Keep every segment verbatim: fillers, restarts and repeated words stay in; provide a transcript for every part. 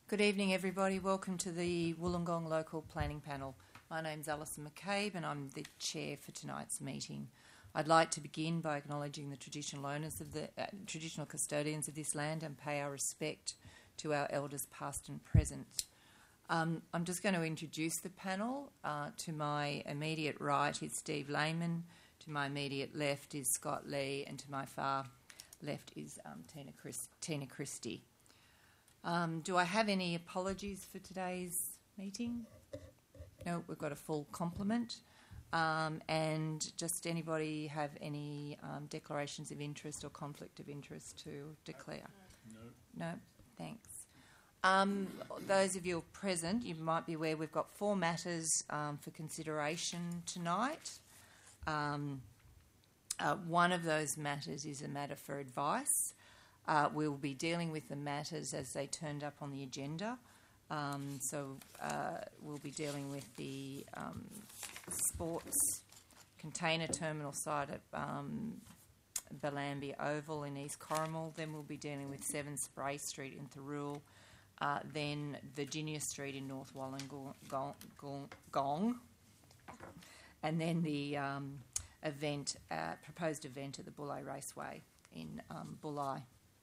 Good evening, everybody. Welcome to the Wollongong Local Planning Panel. My name's Alison McCabe and I'm the chair for tonight's meeting. I'd like to begin by acknowledging the traditional owners of the uh, traditional custodians of this land and pay our respect to our elders past and present. Um, I'm just going to introduce the panel. Uh, to my immediate right is Steve Lehman, to my immediate left is Scott Lee, and to my far left is um, Tina, Chris- Tina Christie. Um, do I have any apologies for today's meeting? No, we've got a full complement. Um, and just anybody have any um, declarations of interest or conflict of interest to declare? No. No? Thanks. Um, those of you present, you might be aware we've got four matters um, for consideration tonight. Um, uh, one of those matters is a matter for advice. Uh, we will be dealing with the matters as they turned up on the agenda. Um, so uh, we'll be dealing with the um, sports container terminal site at um, Bellambi Oval in East Corrimal. Then we'll be dealing with seven Spray Street in Thirroul. Uh, then Virginia Street in North Wollongong. Gong, Gong. And then the um, event, uh, proposed event at the Bulli Raceway in um, Bulli.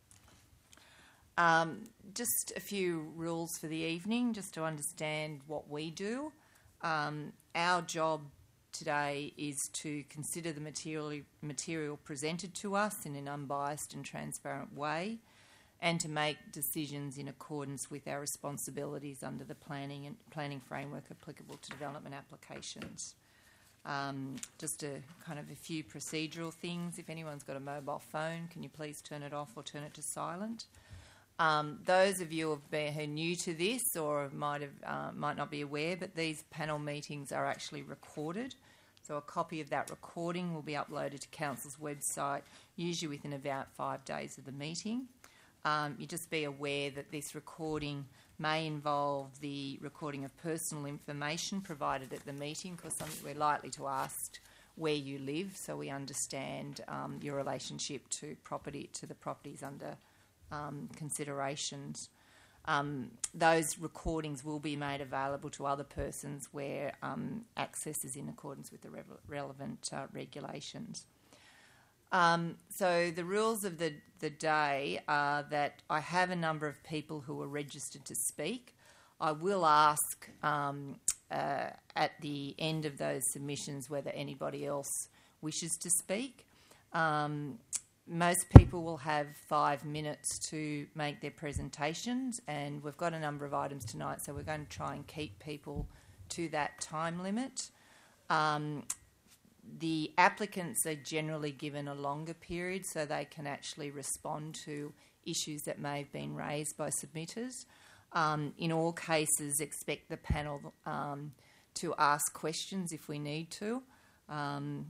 Um, just a few rules for the evening, just to understand what we do. Um, our job today is to consider the material, material presented to us in an unbiased and transparent way, and to make decisions in accordance with our responsibilities under the planning and planning framework applicable to development applications. Um, just a kind of a few procedural things. If anyone's got a mobile phone, can you please turn it off or turn it to silent? Um, those of you who are new to this or might have uh, might not be aware, but these panel meetings are actually recorded. So a copy of that recording will be uploaded to Council's website, usually within about five days of the meeting. Um, you just be aware that this recording may involve the recording of personal information provided at the meeting, because something we're likely to ask where you live, so we understand um, your relationship to property to the properties under Um, considerations. Um, those recordings will be made available to other persons where um, access is in accordance with the re- relevant uh, regulations. Um, so the rules of the, the day are that I have a number of people who are registered to speak. I will ask um, uh, at the end of those submissions whether anybody else wishes to speak. Um, Most people will have five minutes to make their presentations, and we've got a number of items tonight, so we're going to try and keep people to that time limit. Um, the applicants are generally given a longer period so they can actually respond to issues that may have been raised by submitters. Um, in all cases, expect the panel um, to ask questions if we need to. Um,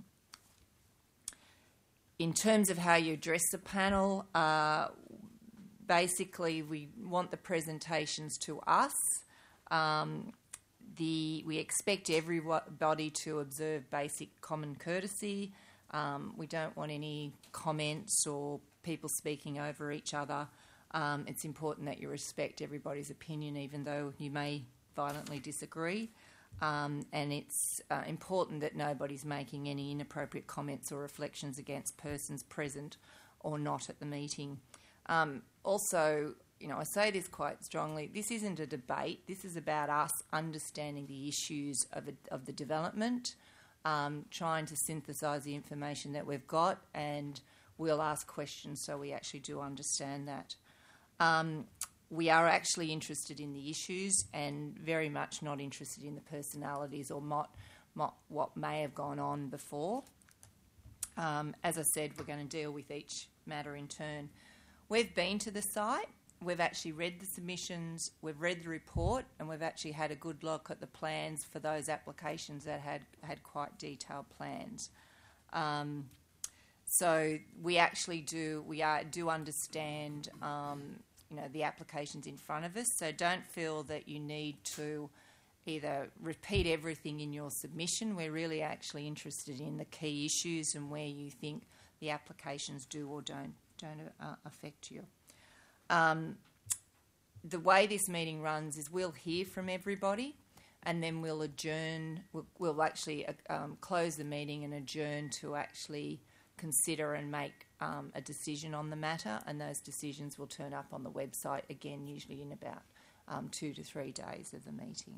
In terms of how you address the panel, uh, basically we want the presentations to us. Um, the, we expect everybody to observe basic common courtesy. Um, we don't want any comments or people speaking over each other. Um, it's important that you respect everybody's opinion, even though you may violently disagree. Um, and it's uh, important that nobody's making any inappropriate comments or reflections against persons present or not at the meeting. Um, also, you know, I say this quite strongly, this isn't a debate. This is about us understanding the issues of, a, of the development, um, trying to synthesise the information that we've got, and we'll ask questions so we actually do understand that. Um, We are actually interested in the issues and very much not interested in the personalities or not, not what may have gone on before. Um, as I said, we're going to deal with each matter in turn. We've been to the site. We've actually read the submissions. We've read the report, and we've actually had a good look at the plans for those applications that had, had quite detailed plans. Um, so we actually do we are, do understand Um, you know, the applications in front of us, so don't feel that you need to either repeat everything in your submission. We're really actually interested in the key issues and where you think the applications do or don't don't uh, affect you. Um, the way this meeting runs is we'll hear from everybody, and then we'll adjourn. We'll, we'll actually uh, um, close the meeting and adjourn to actually consider and make um, a decision on the matter, and those decisions will turn up on the website again, usually in about um, two to three days of the meeting.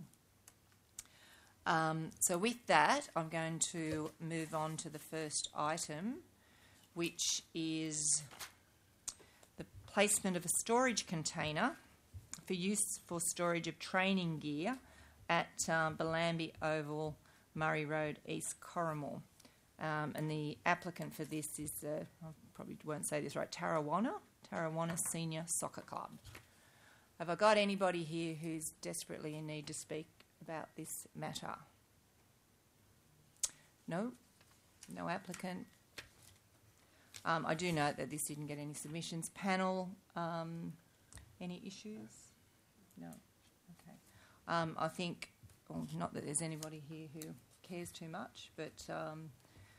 Um, so with that, I'm going to move on to the first item, which is the placement of a storage container for use for storage of training gear at um, Bellambi Oval, Murray Road, East Corrimal. Um, and the applicant for this is, uh, I probably won't say this right, Tarrawanna, Tarrawanna Senior Soccer Club. Have I got anybody here who's desperately in need to speak about this matter? No? No applicant? Um, I do note that this didn't get any submissions. Panel, um, any issues? No? Okay. Um, I think, well, not that there's anybody here who cares too much, but... Um,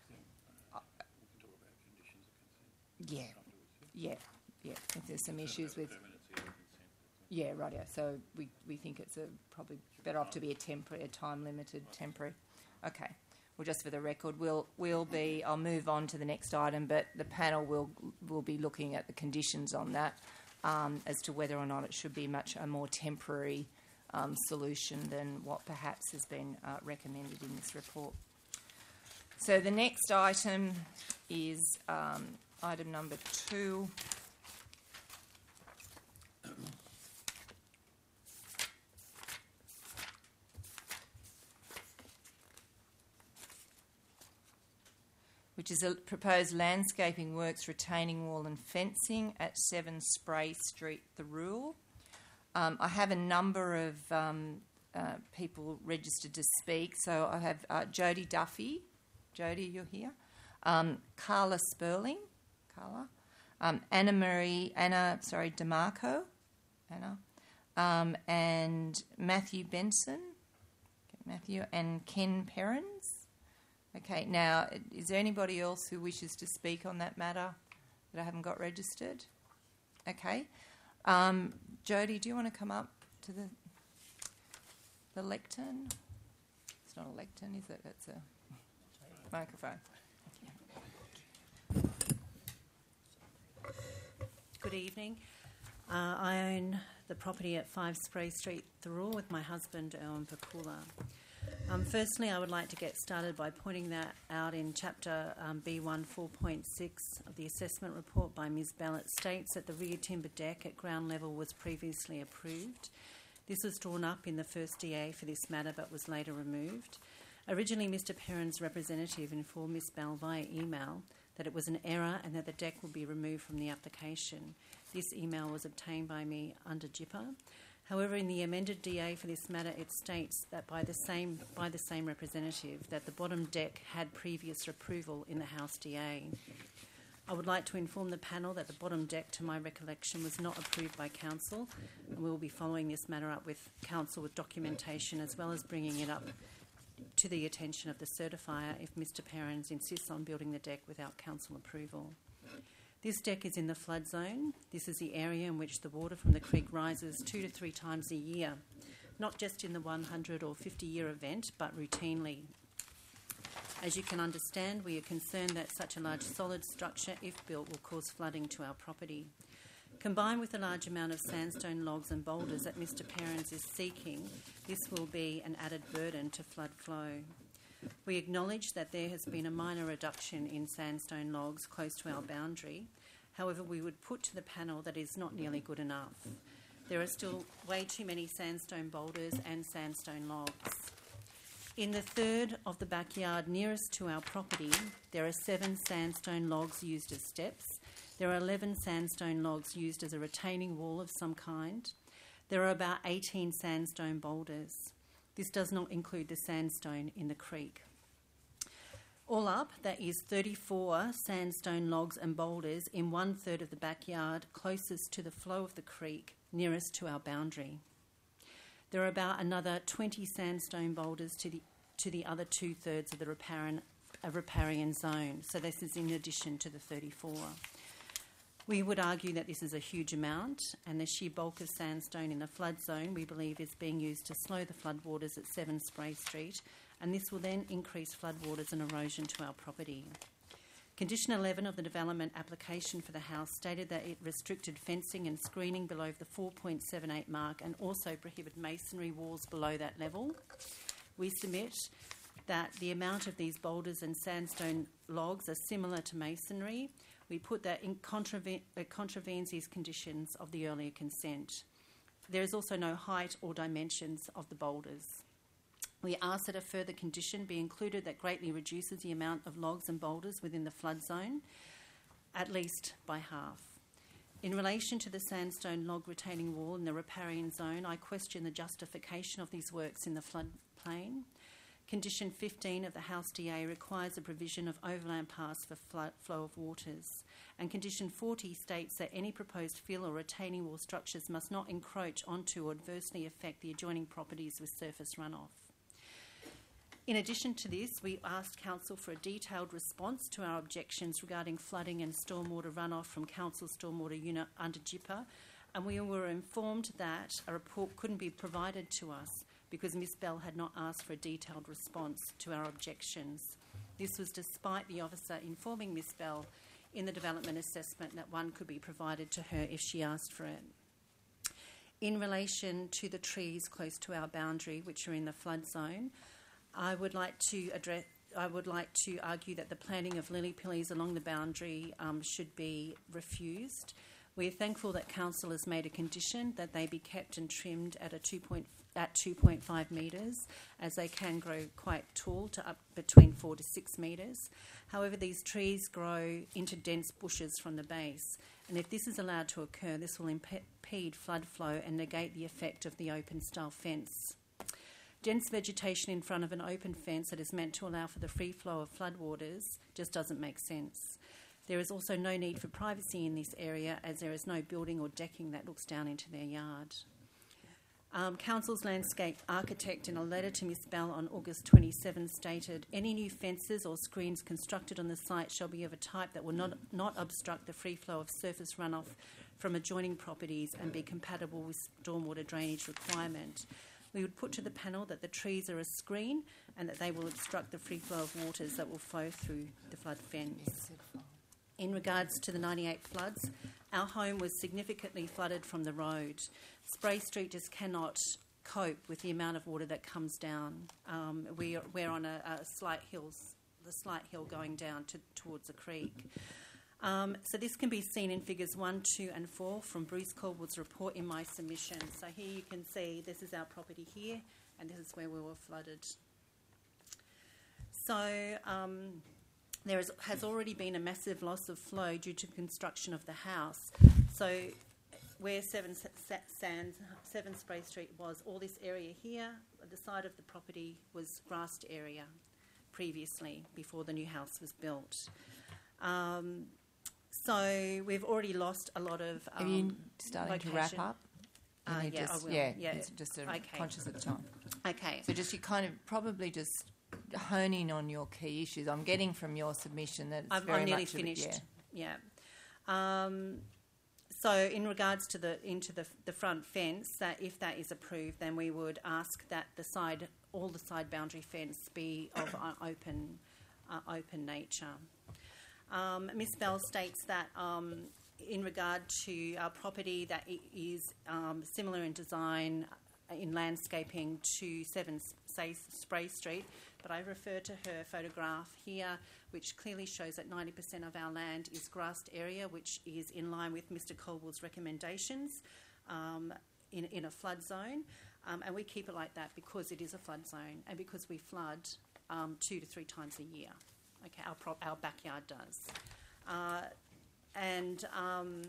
yeah, yeah, yeah. If there's some issues with... Yeah, right, yeah. So we, we think it's a probably better off to be a temporary, a time-limited temporary. Okay. Well, just for the record, we'll we'll be. I'll move on to the next item, but the panel will will be looking at the conditions on that um, as to whether or not it should be much a more temporary um, solution than what perhaps has been uh, recommended in this report. So the next item is um, item number two. Which is a proposed landscaping works, retaining wall and fencing at seven Spray Street, Thirroul. Um, I have a number of um, uh, people registered to speak. So I have uh, Jodie Duffy. Jodie, you're here. Um, Carla Sperling. Carla. Um, Anna Marie, Anna, sorry, DeMarco. Anna. Um, and Matthew Benson. Okay, Matthew. And Ken Perrins. Okay, now, is there anybody else who wishes to speak on that matter that I haven't got registered? Okay. Um, Jodie, do you want to come up to the the lectern? It's not a lectern, is it? It's a microphone. Good evening. Uh, I own the property at five Spray Street, Thirroul, with my husband, Erwin Pakula. Um, firstly, I would like to get started by pointing that out in Chapter um, B one four point six of the assessment report by Miz Bell. It states that the rear timber deck at ground level was previously approved. This was drawn up in the first D A for this matter but was later removed. Originally, Mister Perrin's representative informed Miz Bell via email that it was an error and that the deck would be removed from the application. This email was obtained by me under J I P A. However, in the amended D A for this matter, it states that by the same by the same representative that the bottom deck had previous approval in the House D A. I would like to inform the panel that the bottom deck, to my recollection, was not approved by Council, and we will be following this matter up with Council with documentation as well as bringing it up to the attention of the certifier if Mister Perrins insists on building the deck without Council approval. This deck is in the flood zone. This is the area in which the water from the creek rises two to three times a year, not just in the one hundred or fifty year event, but routinely. As you can understand, we are concerned that such a large solid structure, if built, will cause flooding to our property. Combined with the large amount of sandstone logs and boulders that Mister Perrins is seeking, this will be an added burden to flood flow. We acknowledge that there has been a minor reduction in sandstone logs close to our boundary. However, we would put to the panel that is not nearly good enough. There are still way too many sandstone boulders and sandstone logs. In the third of the backyard nearest to our property, there are seven sandstone logs used as steps. There are eleven sandstone logs used as a retaining wall of some kind. There are about eighteen sandstone boulders. This does not include the sandstone in the creek. All up, that is thirty-four sandstone logs and boulders in one third of the backyard closest to the flow of the creek, nearest to our boundary. There are about another twenty sandstone boulders to the to the other two thirds of the riparian, uh, riparian zone. So this is in addition to the thirty-four. We would argue that this is a huge amount, and the sheer bulk of sandstone in the flood zone we believe is being used to slow the floodwaters at seven Spray Street, and this will then increase floodwaters and erosion to our property. Condition eleven of the development application for the house stated that it restricted fencing and screening below the four point seven eight mark and also prohibited masonry walls below that level. We submit that the amount of these boulders and sandstone logs are similar to masonry. We put that in contraven- uh, contravenes these conditions of the earlier consent. There is also no height or dimensions of the boulders. We ask that a further condition be included that greatly reduces the amount of logs and boulders within the flood zone, at least by half. In relation to the sandstone log retaining wall in the riparian zone, I question the justification of these works in the floodplain. Condition fifteen of the House D A requires the provision of overland paths for flood, flow of waters. And condition forty states that any proposed fill or retaining wall structures must not encroach onto or adversely affect the adjoining properties with surface runoff. In addition to this, we asked Council for a detailed response to our objections regarding flooding and stormwater runoff from Council Stormwater Unit under J I P A, and we were informed that a report couldn't be provided to us because Miss Bell had not asked for a detailed response to our objections. This was despite the officer informing Miss Bell in the development assessment that one could be provided to her if she asked for it. In relation to the trees close to our boundary, which are in the flood zone, I would like to address. I would like to argue that the planting of lily pillies along the boundary um, should be refused. We are thankful that Council has made a condition that they be kept and trimmed at a two point at two point five metres, as they can grow quite tall to up between four to six metres. However, these trees grow into dense bushes from the base, and if this is allowed to occur, this will impede flood flow and negate the effect of the open-style fence. Dense vegetation in front of an open fence that is meant to allow for the free flow of floodwaters just doesn't make sense. There is also no need for privacy in this area, as there is no building or decking that looks down into their yard. Um, Council's landscape architect, in a letter to Miss Bell on August twenty-seventh, stated, "Any new fences or screens constructed on the site shall be of a type that will not, not obstruct the free flow of surface runoff from adjoining properties and be compatible with stormwater drainage requirement." We would put to the panel that the trees are a screen and that they will obstruct the free flow of waters that will flow through the flood fence. In regards to the ninety-eight floods, our home was significantly flooded from the road. Spray Street just cannot cope with the amount of water that comes down. Um, we are, we're on a, a slight hills, the slight hill going down to, towards a creek. Um, so this can be seen in figures one, two and four from Bruce Caldwell's report in my submission. So here you can see this is our property here and this is where we were flooded. So um, there is, has already been a massive loss of flow due to construction of the house. So where seven, Sands, seven Spray Street was, all this area here, the side of the property was grassed area previously before the new house was built. Um, So we've already lost a lot of um, Are you starting location. to wrap up? Uh, yeah, just, I will. Yeah, yeah. it's just a, okay. conscious of time. Okay. So just you kind of probably just hone in on your key issues. I'm getting from your submission that it's I'm, very I'm nearly much finished. Of it, yeah. yeah. Um, so in regards to the into the the front fence, that if that is approved, then we would ask that the side, all the side boundary fence, be of uh, open, uh, open nature. Um, Miss Bell states that um, in regard to our property, that it is um, similar in design, in landscaping to seven Spray Street, but I refer to her photograph here, which clearly shows that ninety percent of our land is grassed area, which is in line with Mister Caldwell's recommendations um, in, in a flood zone. Um, and we keep it like that because it is a flood zone and because we flood um, two to three times a year. Okay, our, pro- our backyard does. Uh, and um,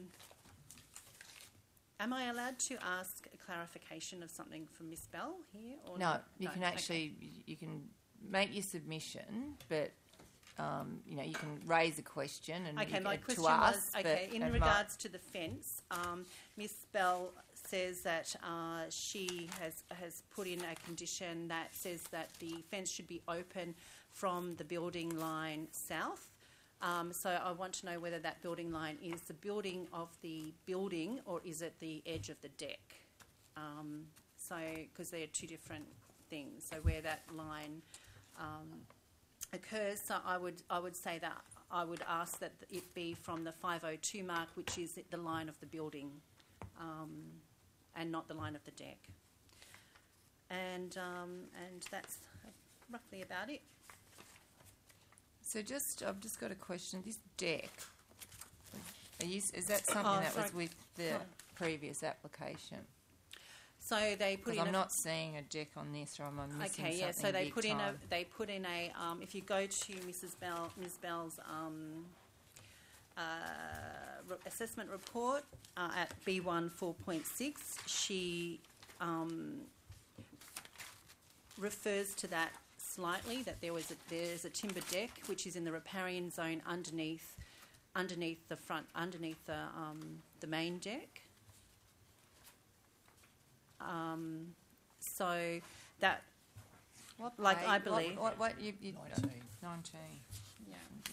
am I allowed to ask a clarification of something from Miss Bell here? Or no, not? you no? can actually, okay. you can make your submission, but, um, you know, you can raise a question and okay, you, my uh, question to us. was, okay, in but regards to the fence, um, Miss Bell says that uh, she has, has put in a condition that says that the fence should be open from the building line south. Um, so I want to know whether that building line is the building of the building or is it the edge of the deck? Um, so, because they're two different things. So where that line um, occurs, so I would I would say that I would ask that it be from the five oh two mark, which is the line of the building, um, and not the line of the deck. And um, and that's roughly about it. So just, I've just got a question. This deck, are you, is that something Oh, that sorry. was with the Oh. previous application? So they put Because in I'm a, not seeing a deck on this, or am I missing okay, yeah. So something they big put in a time? they put in a um, if you go to Missus Bell Miz Bell's um, uh, re- assessment report uh, at B one four point six, she um, refers to that slightly, that there was a, there's a timber deck which is in the riparian zone underneath underneath the front underneath the um, the main deck. Um, so that What like, page- I what- believe- What, what, you, you, nineteen. nineteen. yeah.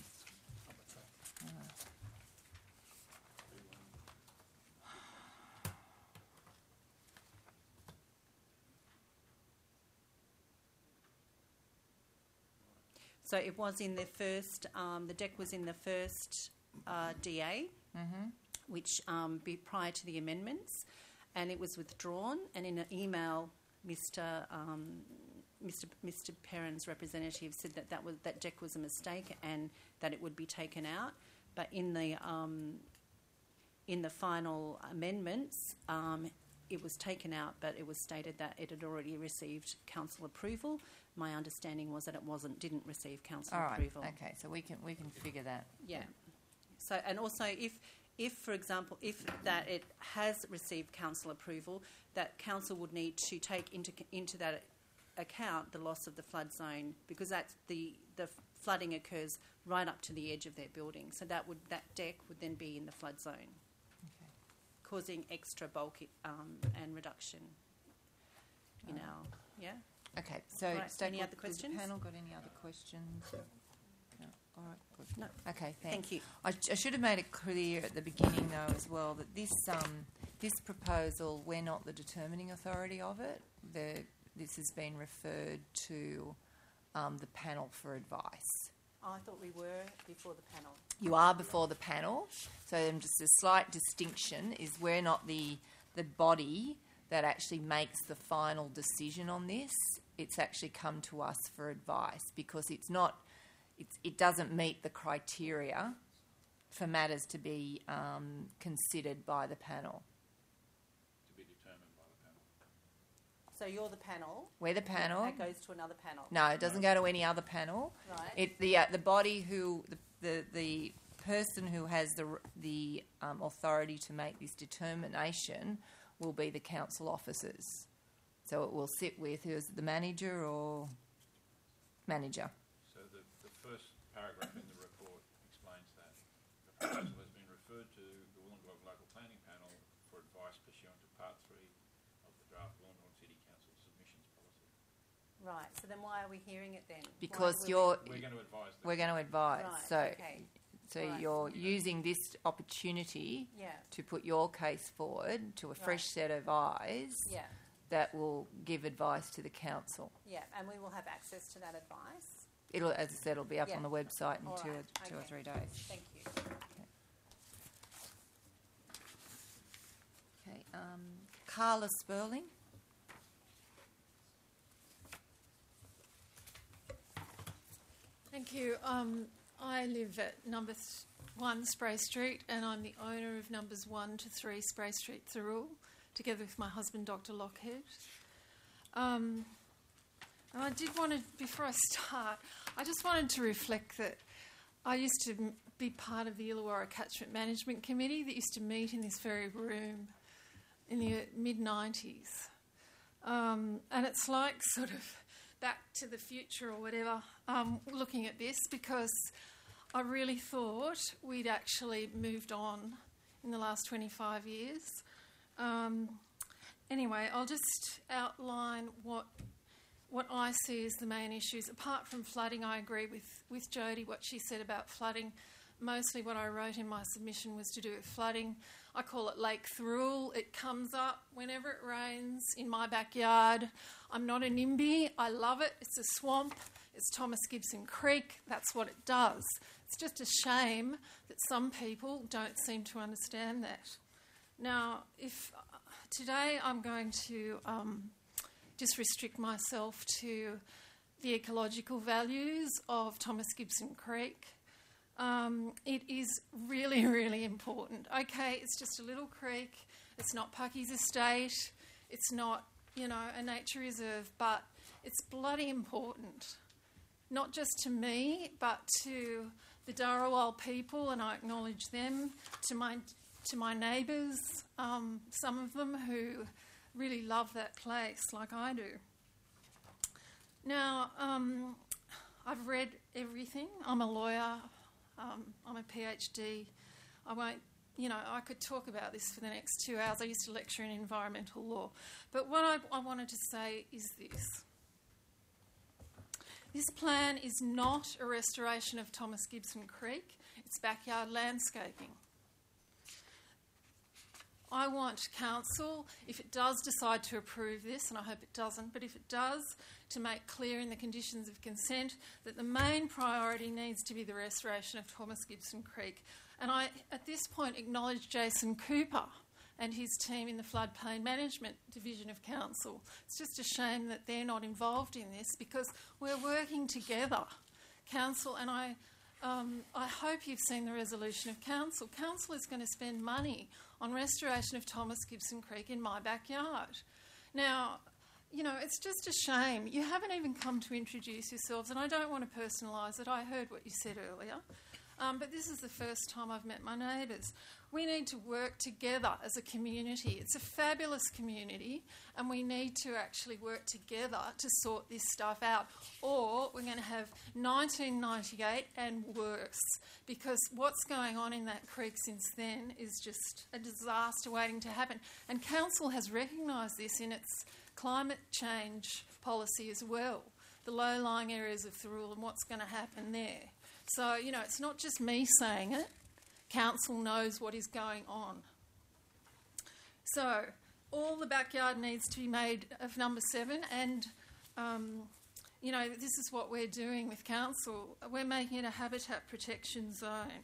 So it was in the first, um, the deck was in the first uh, D A, Mm-hmm. which um, be prior to the amendments, and it was withdrawn. And in an email, Mister Um, Mister Mister Perrin's representative said that that was that deck was a mistake and that it would be taken out. But in the um, in the final amendments, um, it was taken out, but it was stated that it had already received council approval. My understanding was that it wasn't, didn't receive council All right, approval. okay, so we can, we can figure that. Yeah. So, and also, if, if for example, if that it has received council approval, that council would need to take into into that account the loss of the flood zone, because that's the the flooding occurs right up to the edge of their building. So that would that deck would then be in the flood zone, Okay. causing extra bulk um, and reduction. You Right. know, yeah. Okay, so Right, Staples, any other does questions? the panel got any other questions? No. All right, good. No. Okay, thanks. Thank you. I, I should have made it clear at the beginning, though, as well, that this um, this proposal, we're not the determining authority of it. The, this has been referred to um, the panel for advice. I thought we were before the panel. You are before the panel, so then just a slight distinction is we're not the the body that actually makes the final decision on this. It's actually come to us for advice because it's not, it's, it doesn't meet the criteria for matters to be um, considered by the panel. To be determined by the panel. So you're the panel. We're the panel. That goes to another panel. No, it doesn't go to any other panel. Right. It the uh, the body who the the, the person who has the the um, authority to make this determination will be the council officers. So it will sit with who's the manager or manager. So the, the first paragraph in the report explains that the proposal has been referred to the Wollongong Local Planning Panel for advice pursuant to Part three of the draft Wollongong City Council submissions policy. Right. So then why are we hearing it then? Why Because were we- you're We're going to advise them. we're going to advise. Right, so okay. so Right. you're using this opportunity Yeah. to put your case forward to a fresh set of eyes Yeah. that will give advice to the council. Yeah. And we will have access to that advice. It'll, as I said, it'll be up Yeah. on the website in All two, right, or, two or okay. three days. Thank you. Okay, um, Carla Sperling. Thank you. Um, I live at number th- one Spray Street, and I'm the owner of numbers one to three Spray Street, Thirroul, together with my husband, Doctor Lockhead. Um, and I did want to, before I start, I just wanted to reflect that I used to m- be part of the Illawarra Catchment Management Committee that used to meet in this very room in the mid nineties. Um, and it's like sort of back to the future or whatever, um, looking at this, because I really thought we'd actually moved on in the last twenty-five years. Um, anyway, I'll just outline what what I see as the main issues. Apart from flooding, I agree with, with Jodie, what she said about flooding. Mostly what I wrote in my submission was to do with flooding. I call it Lake Thirroul. It comes up whenever it rains in my backyard. I'm not a NIMBY. I love it. It's a swamp. It's Thomas Gibson Creek. That's what it does. It's just a shame that some people don't seem to understand that. Now, if uh, today I'm going to um, just restrict myself to the ecological values of Thomas Gibson Creek. Um, it is really, really important. Okay, it's just a little creek. It's not Pucky's Estate. It's not, you know, a nature reserve, but it's bloody important. Not just to me, but to the Dharawal people, and I acknowledge them, to my to my neighbours, um, some of them who really love that place like I do. Now, um, I've read everything. I'm a lawyer. Um, I'm a PhD. I won't, you know, I could talk about this for the next two hours. I used to lecture in environmental law. But what I, I wanted to say is this. This plan is not a restoration of Thomas Gibson Creek. It's backyard landscaping. I want council, if it does decide to approve this, and I hope it doesn't, but if it does, to make clear in the conditions of consent that the main priority needs to be the restoration of Thomas Gibson Creek. And I, at this point, acknowledge Jason Cooper and his team in the Floodplain Management Division of Council. It's just a shame that they're not involved in this because we're working together, council, and I... Um, I hope you've seen the resolution of council. Council is going to spend money on restoration of Thomas Gibson Creek in my backyard. Now, you know, it's just a shame. You haven't even come to introduce yourselves, and I don't want to personalise it. I heard what you said earlier. Um, but this is the first time I've met my neighbours. We need to work together as a community. It's a fabulous community, and we need to actually work together to sort this stuff out. Or we're going to have nineteen ninety-eight and worse, because what's going on in that creek since then is just a disaster waiting to happen. And council has recognised this in its climate change policy as well, the low-lying areas of Thirroul and what's going to happen there. So, you know, it's not just me saying it. Council knows what is going on. So, all the backyard needs to be made of number seven, and, um, you know, this is what we're doing with council. We're making it a habitat protection zone.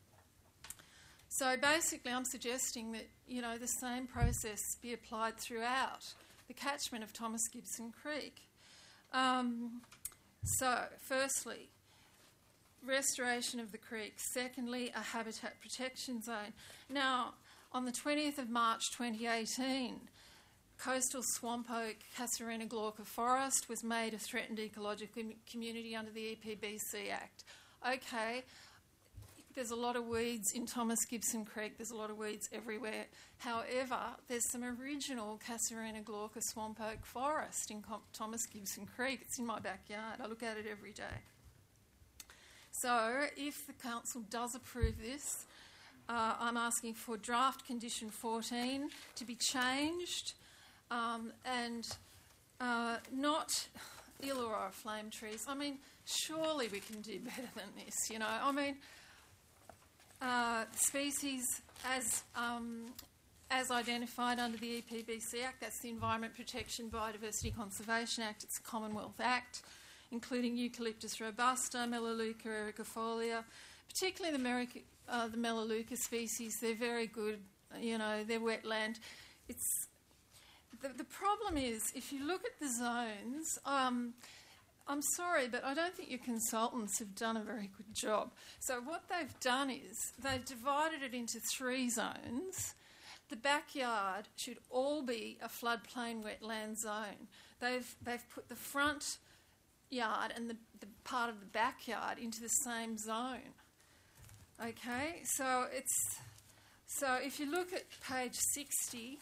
So, basically, I'm suggesting that, you know, the same process be applied throughout the catchment of Thomas Gibson Creek. Um, so, firstly, restoration of the creek. Secondly, a habitat protection zone. Now, on the twentieth of March twenty eighteen, coastal swamp oak Casuarina glauca forest was made a threatened ecological community under the E P B C Act. Okay, there's a lot of weeds in Thomas Gibson Creek. There's a lot of weeds everywhere. However, there's some original Casuarina glauca swamp oak forest in Thomas Gibson Creek. It's in my backyard. I look at it every day. So, if the council does approve this, uh, I'm asking for draft condition fourteen to be changed um, and uh, not Illawarra flame trees. I mean, surely we can do better than this, you know. I mean, uh, species as um, as identified under the E P B C Act, that's the Environment Protection Biodiversity Conservation Act, it's a Commonwealth Act, including Eucalyptus robusta, Melaleuca ericofolia, particularly the, Meric- uh, the Melaleuca species. They're very good, you know, they're wetland. It's the, the problem is, if you look at the zones, um, I'm sorry, but I don't think your consultants have done a very good job. So what they've done is they've divided it into three zones. The backyard should all be a floodplain wetland zone. They've, they've put the front yard and the, the part of the backyard into the same zone. Okay, so it's so if you look at page sixty,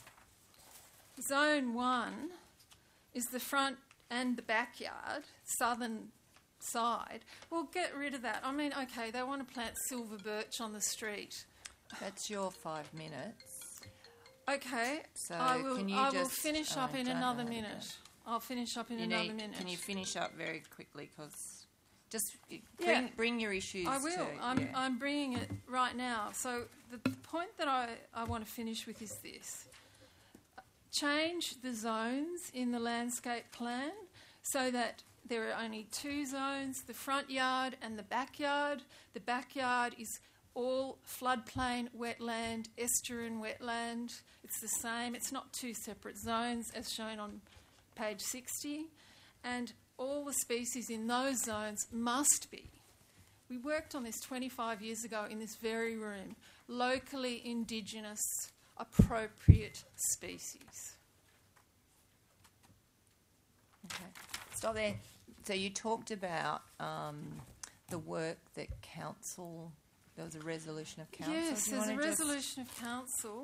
zone one is the front and the backyard, southern side. Well, get rid of that. I mean, okay, they want to plant silver birch on the street. That's your five minutes. Okay, So I will. can you I just, will finish oh, up in don't another know. minute. I'll finish up in You another need, minute. can you finish up very quickly? Because just bring, Yeah. bring your issues I will. to... I'm, yeah. I'm bringing it right now. So the, the point that I, I want to finish with is this. Change the zones in the landscape plan so that there are only two zones, the front yard and the backyard. The backyard is all floodplain, wetland, estuarine wetland. It's the same. It's not two separate zones as shown on page sixty. And all the species in those zones must be. We worked on this twenty-five years ago in this very room. Locally indigenous, appropriate species. Okay. Stop there. So you talked about um, the work that council... There was a resolution of council. Yes, Do you there's a wanna just- resolution of council.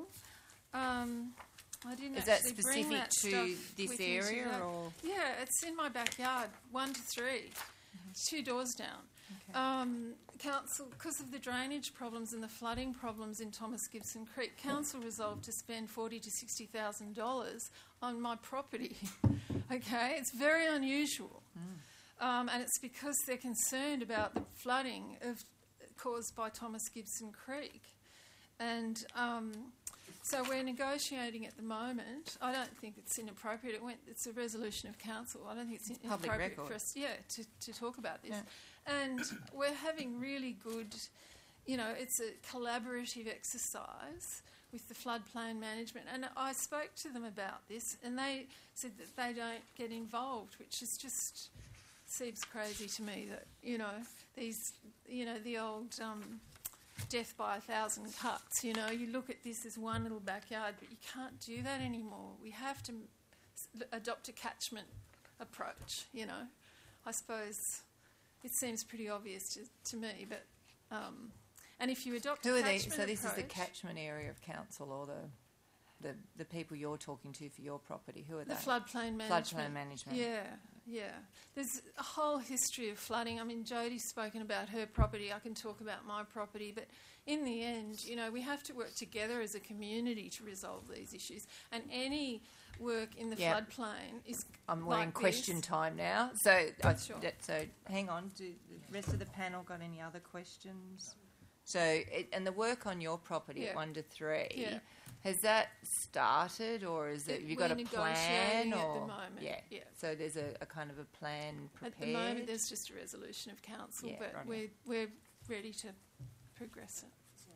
Um, I didn't Is that actually bring specific that to stuff this with me area today. or...? Yeah, it's in my backyard, one to three, two doors down. Okay. Um, council, because of the drainage problems and the flooding problems in Thomas Gibson Creek, council resolved to spend forty to sixty thousand dollars on my property. Okay, it's very unusual, Mm. um, and it's because they're concerned about the flooding of, caused by Thomas Gibson Creek, and um, so we're negotiating at the moment. I don't think it's inappropriate. It went. It's a resolution of council. I don't think it's, It's public inappropriate record. for us, yeah, to, to talk about this. Yeah. And we're having really good, you know, it's a collaborative exercise with the floodplain management. And I spoke to them about this, and they said that they don't get involved, which is just seems crazy to me. That you know these, you know, the old um, death by a thousand cuts. You know, you look at this as one little backyard, but you can't do that anymore. We have to s- adopt a catchment approach. You know, I suppose. It seems pretty obvious to, to me, but um, and if you adopt Who a are they? catchment So this is the approach- catchment area of council, or the the, the people you're talking to for your property. Who are the they? floodplain management. Floodplain management. Yeah, yeah. There's a whole history of flooding. I mean, Jodie's spoken about her property. I can talk about my property, but in the end, you know, we have to work together as a community to resolve these issues. And any work in the Yep. floodplain is I'm we're in like question this. time now. So, I, Sure. that, so hang on. Do the rest of the panel got any other questions? So, it, and the work on your property at Yeah. one to three, Yeah. has that started, or is it? It- Have you we're got a negotiating plan, at the or moment, yeah? yeah. So there's a, a kind of a plan prepared. At the moment, there's just a resolution of council, Yeah, but right. we're we're ready to progress it.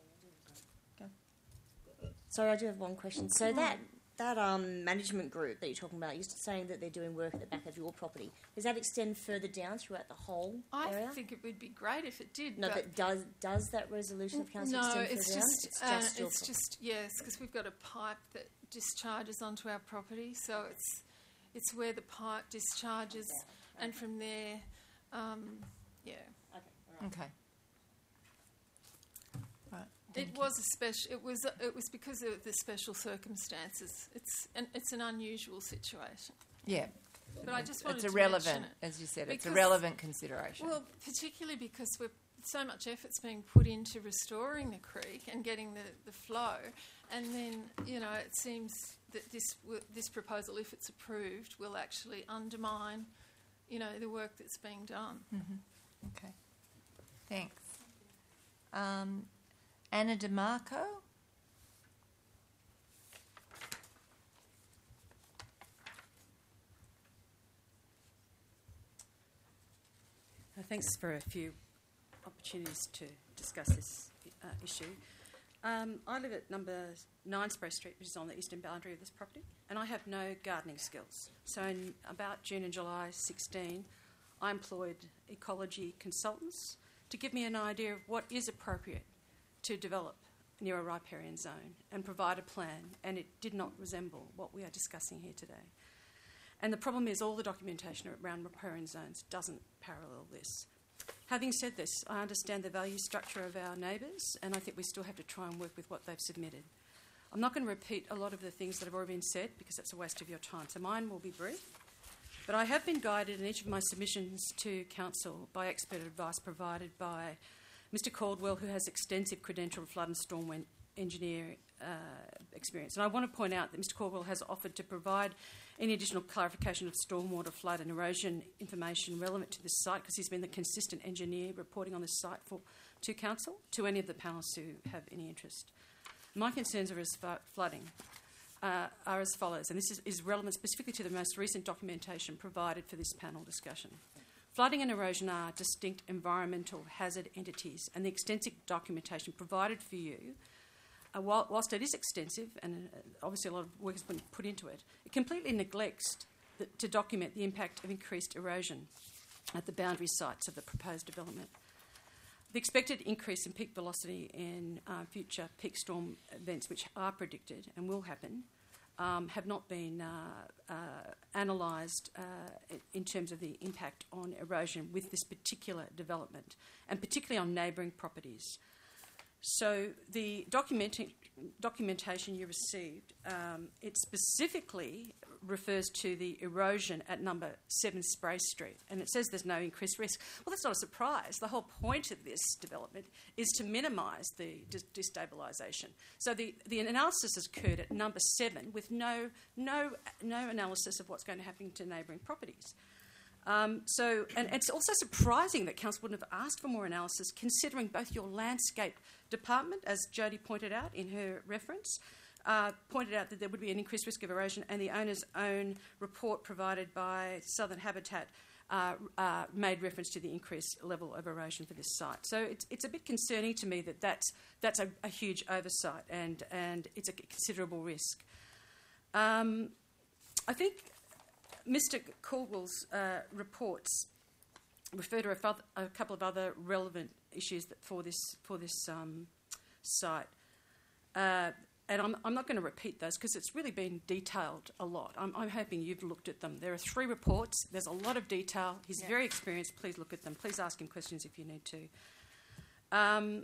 Sorry, I do have one question. So that that um, management group that you're talking about, you're saying that they're doing work at the back of your property. Does that extend further down throughout the whole I area? think it would be great if it did. No, but but does does that resolution of council no, extend further it's down? just It's uh, just your it's property. just yes, because we've got a pipe that discharges onto our property, so it's it's where the pipe discharges, Yeah. and from there, um, yeah. Okay, all right. Okay. Right. It thank you. was a special. It was. It was because of the special circumstances. It's an it's an unusual situation. Yeah. But I just wanted it's a to relevant, mention it. as you said, it's a Because- relevant consideration. Well, particularly because we're, so much effort's being put into restoring the creek and getting the, the flow, and then you know it seems that this w- this proposal, if it's approved, will actually undermine, you know, the work that's being done. Okay. Thanks. Um, Anna DeMarco? Uh, Thanks for a few opportunities to discuss this uh, issue. Um, I live at number nine Spray Street, which is on the eastern boundary of this property, and I have no gardening skills. So in about June and July sixteen, I employed ecology consultants to give me an idea of what is appropriate to develop near a riparian zone and provide a plan, and it did not resemble what we are discussing here today. And the problem is all the documentation around riparian zones doesn't parallel this. Having said this, I understand the value structure of our neighbours, and I think we still have to try and work with what they've submitted. I'm not going to repeat a lot of the things that have already been said because that's a waste of your time, so mine will be brief. But I have been guided in each of my submissions to Council by expert advice provided by Mister Caldwell, who has extensive credentialed flood and storm engineer uh, experience. And I want to point out that Mister Caldwell has offered to provide any additional clarification of stormwater, flood and erosion information relevant to this site, because he's been the consistent engineer reporting on this site for to council, to any of the panellists who have any interest. My concerns are as far, flooding uh, are as follows, and this is, is relevant specifically to the most recent documentation provided for this panel discussion. Flooding and erosion are distinct environmental hazard entities, and the extensive documentation provided for you, uh, while, whilst it is extensive, and uh, obviously a lot of work has been put into it, it completely neglects the, to document the impact of increased erosion at the boundary sites of the proposed development. The expected increase in peak velocity in uh, future peak storm events, which are predicted and will happen, um, have not been uh, uh, analysed uh, in terms of the impact on erosion with this particular development, and particularly on neighbouring properties. So the documenti- documentation you received, um, it specifically refers to the erosion at number seven Spray Street, and it says there's no increased risk. Well, that's not a surprise. The whole point of this development is to minimise the dis- destabilisation. So the, the analysis has occurred at number seven with no, no, no analysis of what's going to happen to neighbouring properties. Um, so, and it's also surprising that council wouldn't have asked for more analysis, considering both your landscape department, as Jody pointed out in her reference, uh, pointed out that there would be an increased risk of erosion, and the owner's own report provided by Southern Habitat uh, uh, made reference to the increased level of erosion for this site. So it's, it's a bit concerning to me that that's, that's a, a huge oversight, and, and it's a considerable risk. Um, I think Mister Caldwell's uh, reports refer to a, fo- a couple of other relevant issues that for this for this um, site, uh, and I'm, I'm not going to repeat those because it's really been detailed a lot. I'm, I'm hoping you've looked at them. There are three reports. There's a lot of detail. He's Yeah. very experienced. Please look at them. Please ask him questions if you need to. Um,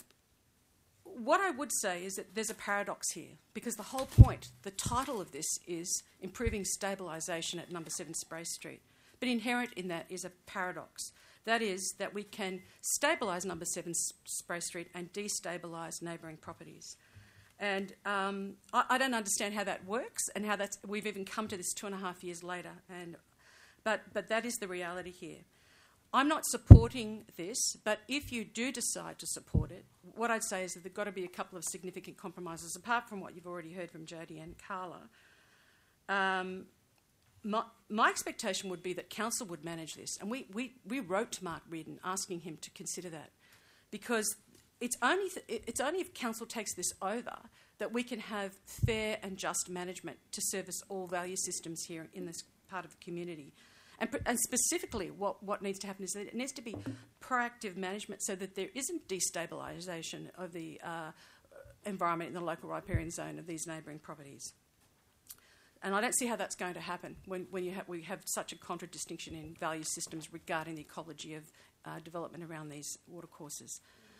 What I would say is that there's a paradox here, because the whole point, the title of this is Improving Stabilisation at number seven Spray Street. But inherent in that is a paradox. That is that we can stabilise number seven Spray Street and destabilise neighbouring properties. And um, I, I don't understand how that works, and how that's, we've even come to this two and a half years later. And, but, but that is the reality here. I'm not supporting this, but if you do decide to support it, what I'd say is that there have got to be a couple of significant compromises, apart from what you've already heard from Jody and Carla. Um, my, my expectation would be that council would manage this, and we, we, we wrote to Mark Reardon asking him to consider that, because it's only, th- it's only if council takes this over that we can have fair and just management to service all value systems here in this part of the community. And, and specifically, what, what needs to happen is that it needs to be proactive management so that there isn't destabilisation of the uh, environment in the local riparian zone of these neighbouring properties. And I don't see how that's going to happen when, when you ha- we have such a contradistinction in value systems regarding the ecology of uh, development around these watercourses.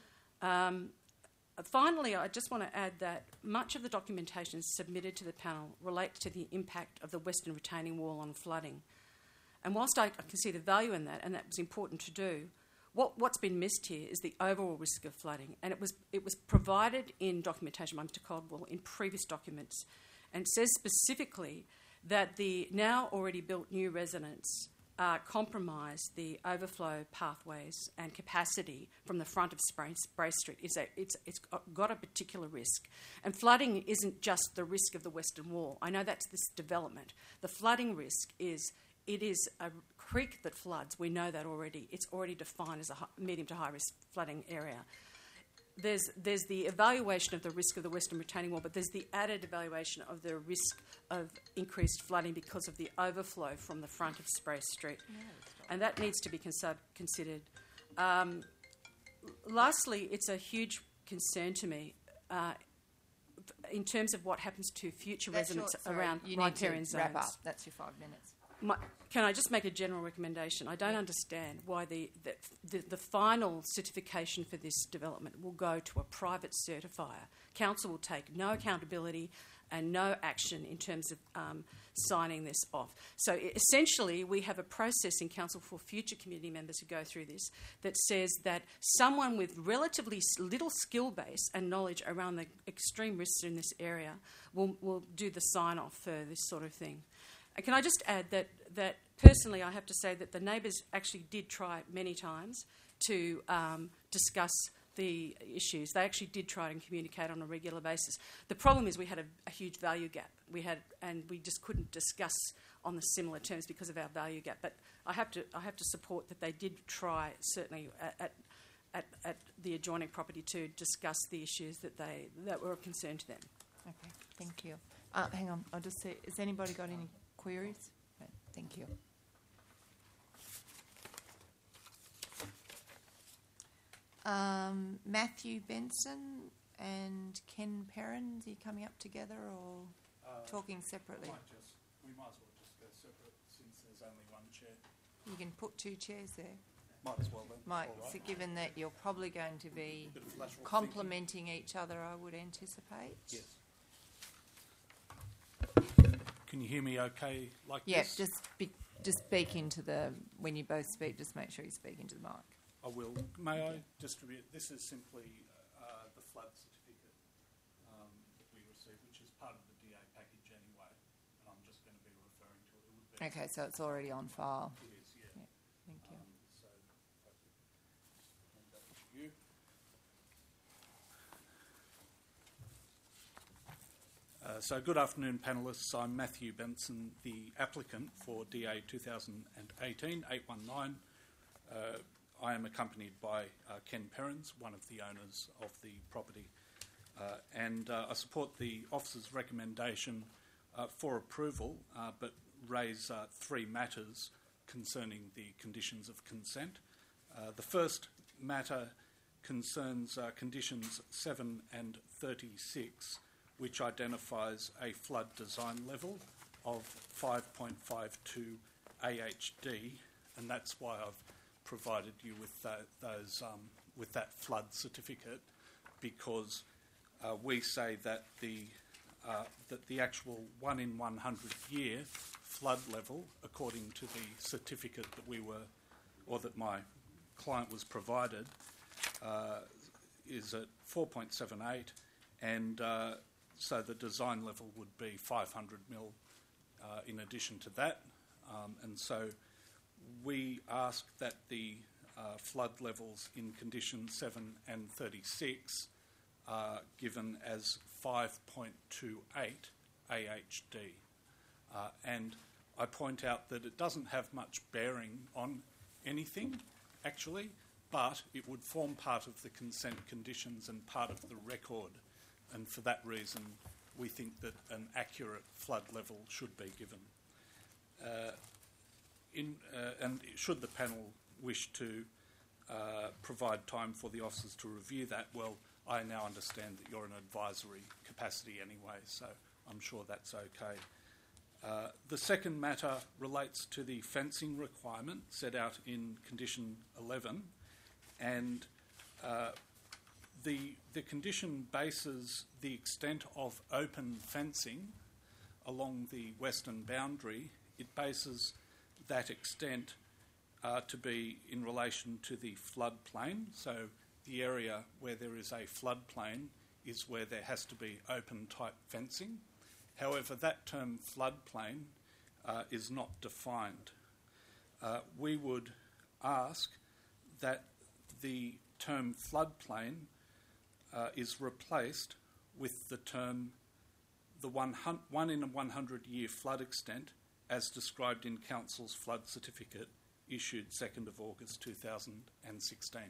Um, finally, I just want to add that much of the documentation submitted to the panel relates to the impact of the Western retaining wall on flooding. And whilst I, I can see the value in that, and that was important to do, what, what's been missed here is the overall risk of flooding. And it was, it was provided in documentation by Mister Caldwell in previous documents, and says specifically that the now already built new residents uh, compromise the overflow pathways and capacity from the front of Spray, Spray Street. It's, a, it's, it's got a particular risk. And flooding isn't just the risk of the Western Wall. I know that's this development. The flooding risk is... It is a creek that floods. We know that already. It's already defined as a high, medium to high risk flooding area. There's, there's the evaluation of the risk of the Western retaining wall, but there's the added evaluation of the risk of increased flooding because of the overflow from the front of Spray Street. Yeah, and that needs to be cons- considered. Um, lastly, it's a huge concern to me uh, in terms of what happens to future That's residents short, sorry, around you riparian need to zones. wrap up. That's your five minutes. My, can I just make a general recommendation? I don't understand why the, the, the, the final certification for this development will go to a private certifier. Council will take no accountability and no action in terms of um, signing this off. So essentially, we have a process in council for future community members who go through this that says that someone with relatively little skill base and knowledge around the extreme risks in this area will, will do the sign-off for this sort of thing. And can I just add that, that personally I have to say that the neighbours actually did try many times to um, discuss the issues. They actually did try and communicate on a regular basis. The problem is we had a, a huge value gap. We had, and we just couldn't discuss on the similar terms because of our value gap. But I have to, I have to support that they did try, certainly at, at, at, at the adjoining property, to discuss the issues that they that were of concern to them. Okay, thank you. Uh, hang on, I'll just see. Has anybody got any queries? No, thank you. Um, Matthew Benson and Ken Perrin, are you coming up together or Uh, talking separately? We might, just, we might as well just go separate since there's only one chair. You can put two chairs there. Might as well then. Might, All right. so given that you're probably going to be Bit of lateral complementing each other, I would anticipate. thinking. Yes. Can you hear me okay like Yeah, this? just be, just speak into the, when you both speak, just make sure you speak into the mic. I will. May I distribute? This is simply uh, the flood certificate um, that we received, which is part of the D A package anyway, and I'm just going to be referring to it. It would be. Okay, so it's already on file. It is, yeah. Yeah, thank you. Um, so, if I could hand that to you. Uh, so, good afternoon, panellists. I'm Matthew Benson, the applicant for D A two thousand eighteen eight one nine. Uh, I am accompanied by uh, Ken Perrins, one of the owners of the property, uh, and uh, I support the officer's recommendation uh, for approval, uh, but raise uh, three matters concerning the conditions of consent. Uh, the first matter concerns uh, conditions seven and thirty-six, which identifies a flood design level of five point five two A H D, and that's why I've provided you with that, those um, with that flood certificate, because uh, we say that the uh, that the actual one in one hundred year flood level, according to the certificate that we were, or that my client was provided, uh, is at four point seven eight, and uh, so the design level would be five hundred mil uh, in addition to that, um, and so we ask that the uh, flood levels in condition seven and thirty-six are given as five point two eight A H D. Uh, and I point out that it doesn't have much bearing on anything, actually, but it would form part of the consent conditions and part of the record. And for that reason, we think that an accurate flood level should be given. Uh, In, uh, and should the panel wish to uh, provide time for the officers to review that, well, I now understand that you're in advisory capacity anyway, so I'm sure that's okay. Uh, the second matter relates to the fencing requirement set out in condition eleven, and uh, the, the condition bases the extent of open fencing along the western boundary. It bases that extent uh, to be in relation to the floodplain. So the area where there is a floodplain is where there has to be open type fencing. However, that term floodplain uh, is not defined. Uh, we would ask that the term floodplain uh, is replaced with the term the one, hun- one in a one hundred year flood extent as described in Council's flood certificate issued second of August two thousand sixteen.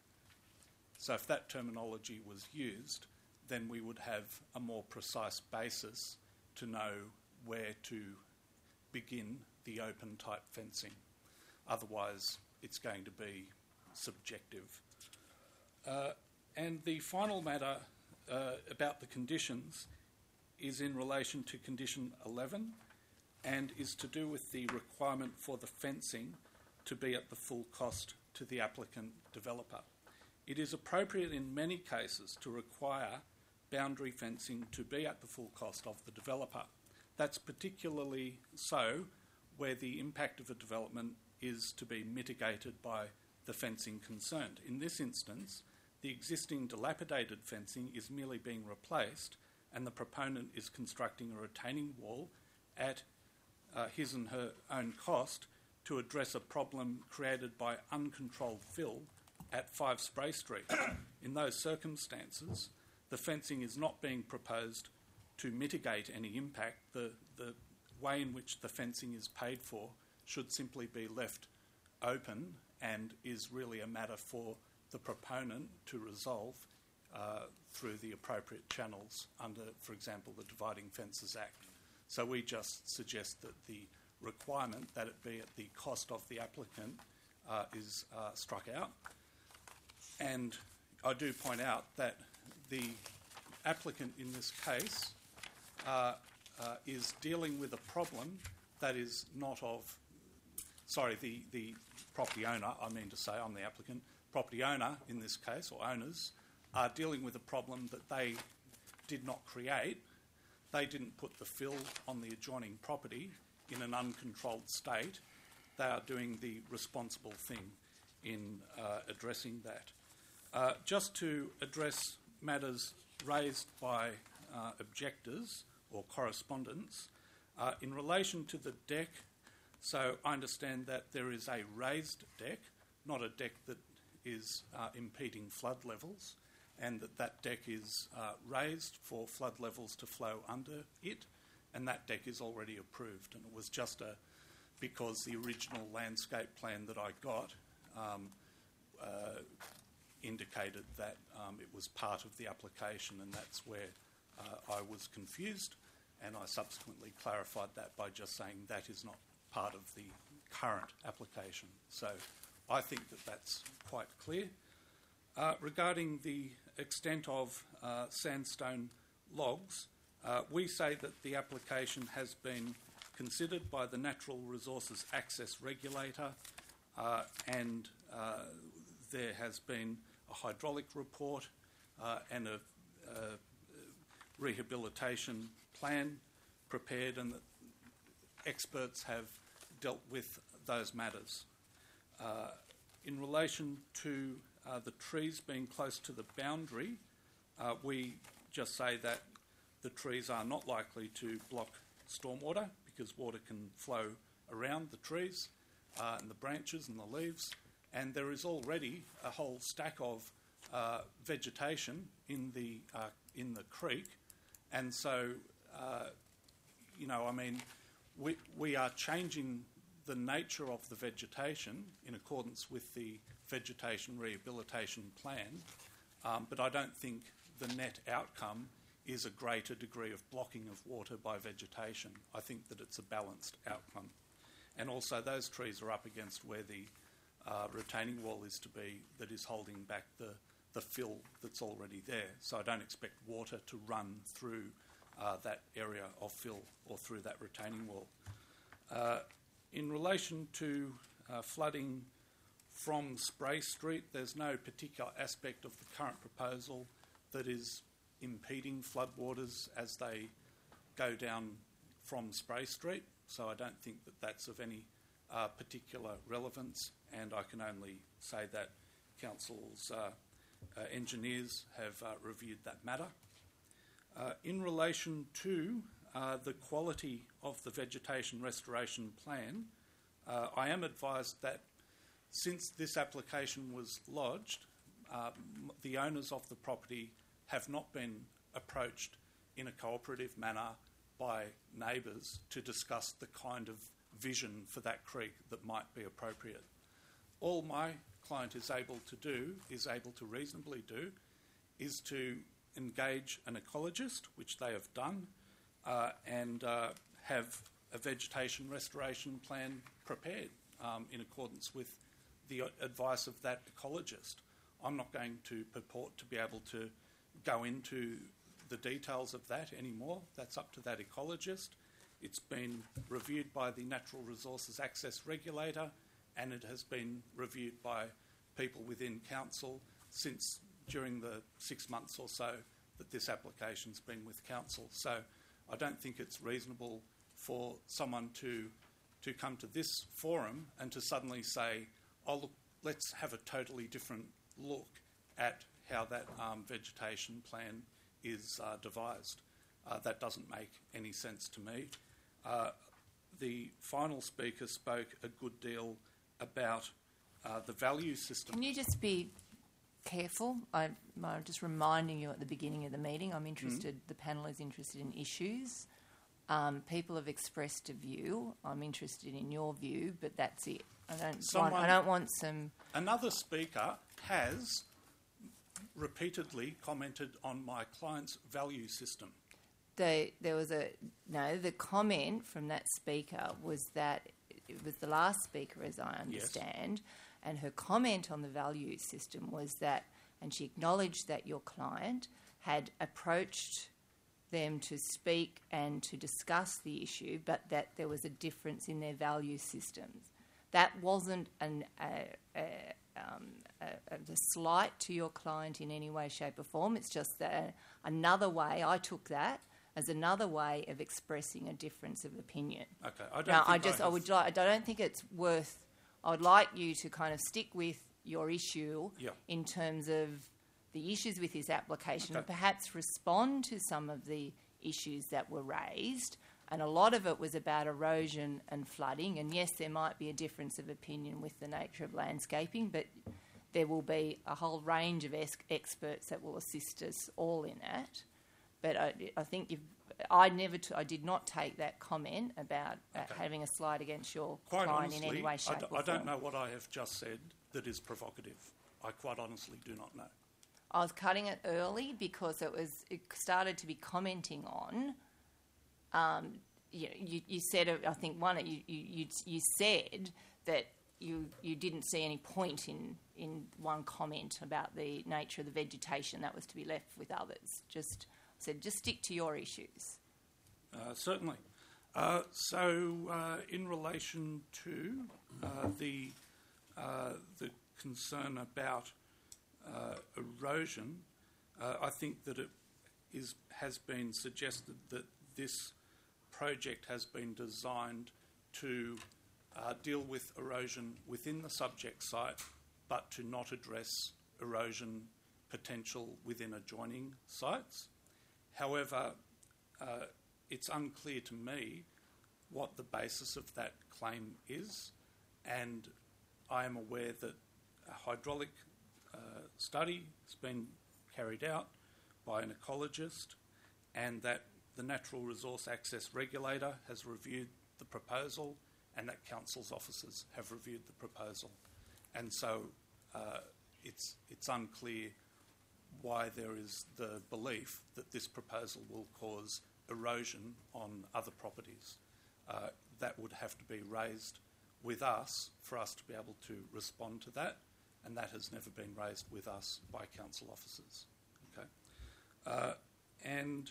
So if that terminology was used, then we would have a more precise basis to know where to begin the open type fencing. Otherwise, it's going to be subjective. Uh, and the final matter uh, about the conditions is in relation to condition eleven, and is to do with the requirement for the fencing to be at the full cost to the applicant developer. It is appropriate in many cases to require boundary fencing to be at the full cost of the developer. That's particularly so where the impact of a development is to be mitigated by the fencing concerned. In this instance, the existing dilapidated fencing is merely being replaced, and the proponent is constructing a retaining wall at uh, his and her own cost to address a problem created by uncontrolled fill at five Spray Street. In those circumstances, the fencing is not being proposed to mitigate any impact. The, the way in which the fencing is paid for should simply be left open and is really a matter for the proponent to resolve uh, through the appropriate channels under, for example, the Dividing Fences Act. So we just suggest that the requirement that it be at the cost of the applicant uh, is uh, struck out. And I do point out that the applicant in this case uh, uh, is dealing with a problem that is not of, sorry, the, the property owner, I mean to say, I'm the applicant, property owner in this case, or owners, are dealing with a problem that they did not create. They didn't put the fill on the adjoining property in an uncontrolled state. They are doing the responsible thing in uh, addressing that. Uh, just to address matters raised by uh, objectors or correspondents, uh, in relation to the deck, so I understand that there is a raised deck, not a deck that is uh, impeding flood levels, and that that deck is uh, raised for flood levels to flow under it, and that deck is already approved. And it was just a, because the original landscape plan that I got um, uh, indicated that um, it was part of the application, and that's where uh, I was confused, and I subsequently clarified that by just saying that is not part of the current application. So I think that that's quite clear. Uh, regarding the extent of uh, sandstone logs, uh, we say that the application has been considered by the Natural Resources Access Regulator, uh, and uh, there has been a hydraulic report uh, and a, a rehabilitation plan prepared, and that experts have dealt with those matters. Uh, in relation to uh, the trees being close to the boundary, uh, we just say that the trees are not likely to block stormwater because water can flow around the trees uh, and the branches and the leaves, and there is already a whole stack of uh, vegetation in the uh, in the creek, and so uh, you know, I mean, we we are changing the nature of the vegetation in accordance with the vegetation rehabilitation plan, um, but I don't think the net outcome is a greater degree of blocking of water by vegetation. I think that it's a balanced outcome. And also those trees are up against where the uh, retaining wall is to be that is holding back the, the fill that's already there. So I don't expect water to run through uh, that area of fill or through that retaining wall. Uh, in relation to uh, flooding from Spray Street, there's no particular aspect of the current proposal that is impeding floodwaters as they go down from Spray Street, so I don't think that that's of any uh, particular relevance, and I can only say that Council's uh, uh, engineers have uh, reviewed that matter. Uh, in relation to uh, the quality of the vegetation restoration plan, uh, I am advised that since this application was lodged, uh, the owners of the property have not been approached in a cooperative manner by neighbours to discuss the kind of vision for that creek that might be appropriate. All my client is able to do, is able to reasonably do, is to engage an ecologist, which they have done, uh, and uh, have a vegetation restoration plan prepared um, in accordance with the advice of that ecologist. I'm not going to purport to be able to go into the details of that anymore. That's up to that ecologist. It's been reviewed by the Natural Resources Access Regulator, and it has been reviewed by people within council since during the six months or so that this application's been with council. So I don't think it's reasonable for someone to to come to this forum and to suddenly say, oh look, let's have a totally different look at how that um, vegetation plan is uh, devised. Uh, that doesn't make any sense to me. Uh, the final speaker spoke a good deal about uh, the value system. Can you just be careful? I, I'm just reminding you at the beginning of the meeting, I'm interested, mm-hmm. the panel is interested in issues. Um, people have expressed a view. I'm interested in your view, but that's it. I don't Someone, want, I don't want some... Another speaker has repeatedly commented on my client's value system. The, there was a... No, the comment from that speaker was that it was the last speaker, as I understand, yes. and her comment on the value system was that, and she acknowledged that your client had approached them to speak and to discuss the issue, but that there was a difference in their value systems. That wasn't an, a, a, um, a, a slight to your client in any way, shape or form. It's just that another way, I took that as another way of expressing a difference of opinion. Okay, I don't now, think I just, I, I would like, I don't think it's worth, I would like you to kind of stick with your issue yeah. in terms of the issues with this application, okay. and perhaps respond to some of the issues that were raised. And a lot of it was about erosion and flooding. And yes, there might be a difference of opinion with the nature of landscaping, but there will be a whole range of es- experts that will assist us all in that. But I, I think you've, I never, t- I did not take that comment about uh, okay. having a slide against your quite client honestly, in any way, shape, I d- or I don't form. know what I have just said that is provocative. I quite honestly do not know. I was cutting it early because it was it started to be commenting on. Um, you, you, you said, I think one, you, you, you said that you you didn't see any point in, in one comment about the nature of the vegetation. That was to be left with others. Just said, just stick to your issues. Uh, certainly. Uh, so, uh, in relation to uh, the uh, the concern about uh, erosion, uh, I think that it is has been suggested that this project has been designed to uh, deal with erosion within the subject site, but to not address erosion potential within adjoining sites. However, uh, it's unclear to me what the basis of that claim is, and I am aware that a hydraulic uh, study has been carried out by an ecologist, and that the Natural Resource Access Regulator has reviewed the proposal, and that council's officers have reviewed the proposal. And so uh, it's, it's unclear why there is the belief that this proposal will cause erosion on other properties. Uh, that would have to be raised with us for us to be able to respond to that, and that has never been raised with us by council officers. Okay, uh, and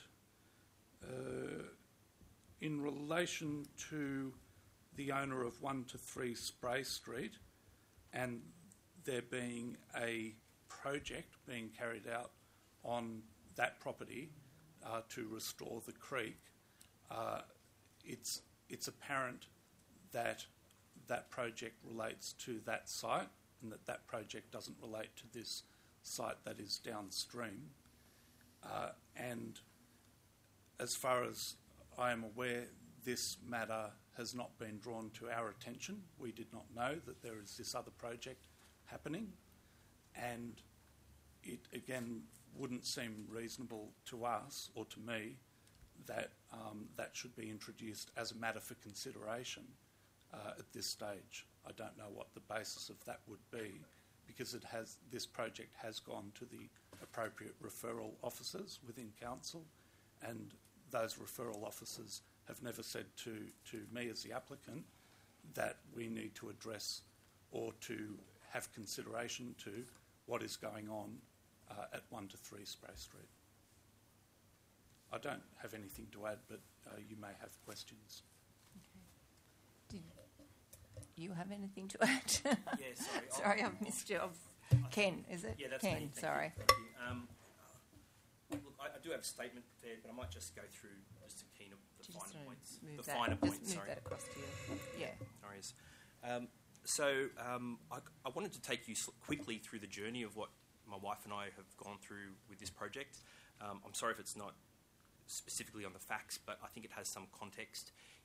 uh, in relation to the owner of one to three Spray Street, and there being a project being carried out on that property uh, to restore the creek, uh, it's it's apparent that that project relates to that site, and that that project doesn't relate to this site that is downstream. Uh, and as far as I am aware, this matter has not been drawn to our attention. We did not know that there is this other project happening, and it again wouldn't seem reasonable to us or to me that um, that should be introduced as a matter for consideration uh, at this stage. I don't know what the basis of that would be, because it has this project has gone to the appropriate referral officers within council, and those referral officers have never said to, to me as the applicant that we need to address or to have consideration to what is going on uh, at one to three Spray Street. I don't have anything to add, but uh, you may have questions. Okay. Did you have anything to add? Yeah, sorry. sorry, I've missed you. I've, Ken, is it? Yeah, that's Ken, me. Thank sorry. You. Thank you. Um, look, I, I do have a statement prepared, but I might just go through just the key, the Just finer sort of points. move The that, finer just points, move sorry. that across to you. Yeah. No worries. Um, so um, I, I wanted to take you sl- quickly through the journey of what my wife and I have gone through with this project. Um, I'm sorry if it's not specifically on the facts, but I think it has some context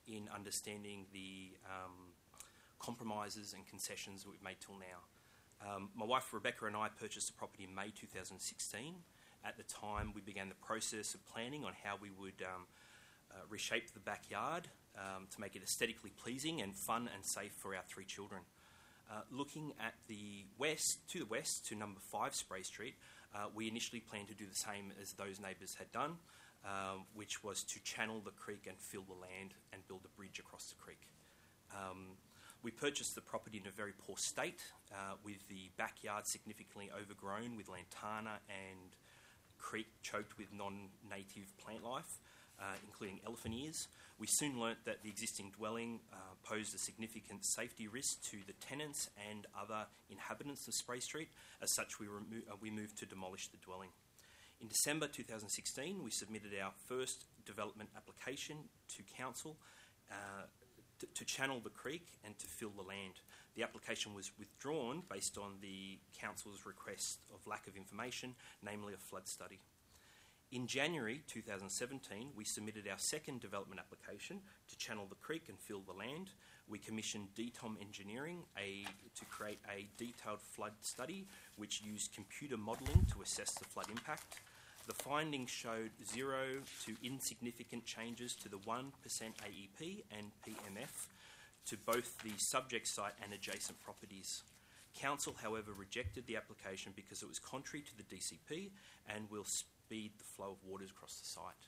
in understanding the um, compromises and concessions that we've made till now. Um, my wife Rebecca and I purchased the property in May two thousand sixteen. At the time, we began the process of planning on how we would um, uh, reshape the backyard um, to make it aesthetically pleasing and fun and safe for our three children. Uh, looking at the west, to the west, to number five Spray Street, uh, we initially planned to do the same as those neighbours had done, um, which was to channel the creek and fill the land and build a bridge across the creek. Um, we purchased the property in a very poor state, uh, with the backyard significantly overgrown with lantana and creek choked with non-native plant life, uh, including elephant ears. We soon learnt that the existing dwelling uh, posed a significant safety risk to the tenants and other inhabitants of Spray Street. As such, we, remo- uh, we moved to demolish the dwelling. In December two thousand sixteen, we submitted our first development application to council uh, to, to channel the creek and to fill the land. The application was withdrawn based on the council's request of lack of information, namely a flood study. In January two thousand seventeen, we submitted our second development application to channel the creek and fill the land. We commissioned D TOM Engineering a, to create a detailed flood study which used computer modelling to assess the flood impact. The findings showed zero to insignificant changes to the one percent A E P and P M F to both the subject site and adjacent properties. Council, however, rejected the application because it was contrary to the D C P and will speed the flow of waters across the site.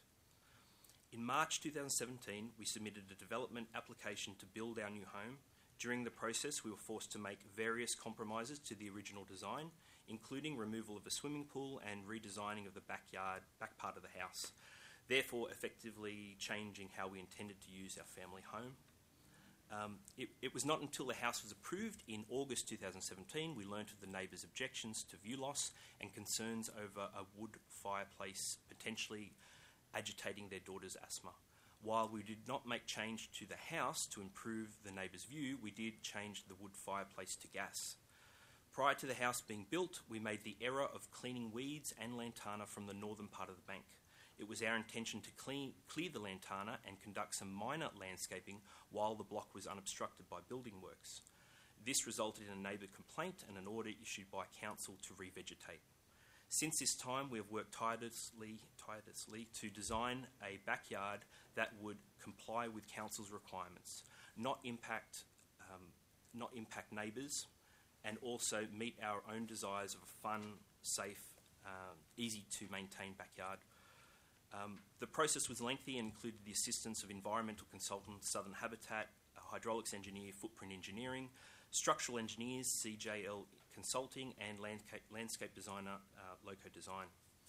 In March two thousand seventeen, we submitted a development application to build our new home. During the process, we were forced to make various compromises to the original design, including removal of a swimming pool and redesigning of the backyard, back part of the house, therefore effectively changing how we intended to use our family home. Um, it, it was not until the house was approved in August two thousand seventeen we learnt of the neighbours' objections to view loss and concerns over a wood fireplace potentially agitating their daughter's asthma. While we did not make change to the house to improve the neighbours' view, we did change the wood fireplace to gas. Prior to the house being built, we made the error of cleaning weeds and lantana from the northern part of the bank. It was our intention to clean, clear the lantana and conduct some minor landscaping while the block was unobstructed by building works. This resulted in a neighbour complaint and an order issued by council to revegetate. Since this time, we have worked tirelessly, tirelessly to design a backyard that would comply with council's requirements, not impact, um, not impact neighbours, and also meet our own desires of a fun, safe, um, easy to maintain backyard. Um, the process was lengthy and included the assistance of environmental consultants, Southern Habitat, a hydraulics engineer, Footprint Engineering, structural engineers, C J L Consulting, and landscape, landscape designer, uh, Loco Design.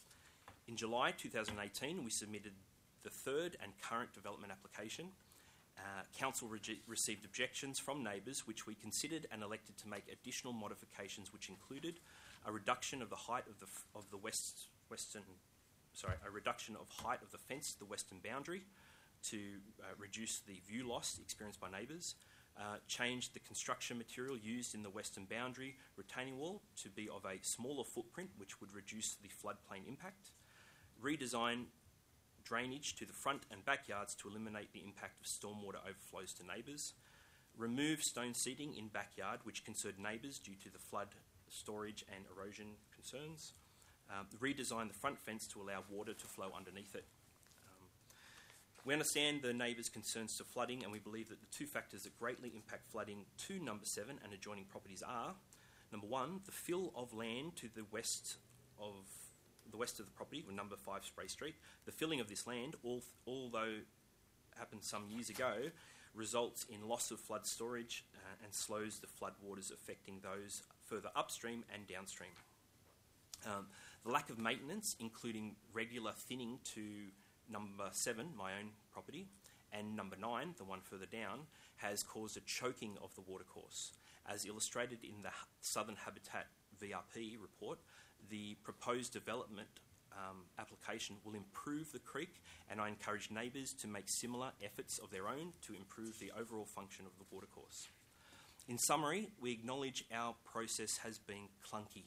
In July two thousand eighteen, we submitted the third and current development application. Uh, council re- received objections from neighbours, which we considered and elected to make additional modifications, which included a reduction of the height of the f- of the west western. Sorry, a reduction of height of the fence to the western boundary to uh, reduce the view loss experienced by neighbours, uh, changed the construction material used in the western boundary retaining wall to be of a smaller footprint which would reduce the floodplain impact, redesign drainage to the front and backyards to eliminate the impact of stormwater overflows to neighbours, remove stone seating in backyard which concerned neighbours due to the flood storage and erosion concerns, Um, redesign the front fence to allow water to flow underneath it. Um, we understand the neighbours' concerns to flooding, and we believe that the two factors that greatly impact flooding to number seven and adjoining properties are, number one, the fill of land to the west of the west of the property, or number five Spray Street. The filling of this land, al- although happened some years ago, results in loss of flood storage uh, and slows the flood waters affecting those further upstream and downstream. Um, the lack of maintenance, including regular thinning to number seven, my own property, and number nine, the one further down, has caused a choking of the watercourse. As illustrated in the Southern Habitat V R P report, the proposed development um, application will improve the creek, and I encourage neighbours to make similar efforts of their own to improve the overall function of the watercourse. In summary, we acknowledge our process has been clunky.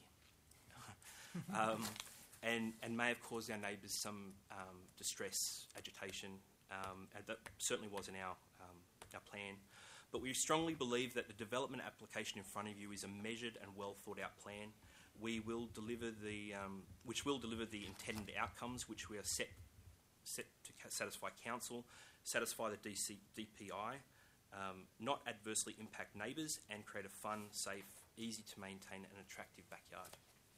um, and, and may have caused our neighbours some um, distress, agitation, um, and that certainly wasn't our, um, our plan. But we strongly believe that the development application in front of you is a measured and well thought out plan. We will deliver the, um, which will deliver the intended outcomes, which we are set set to satisfy council, satisfy the D C, D P I, um, not adversely impact neighbours, and create a fun, safe, easy to maintain and attractive backyard.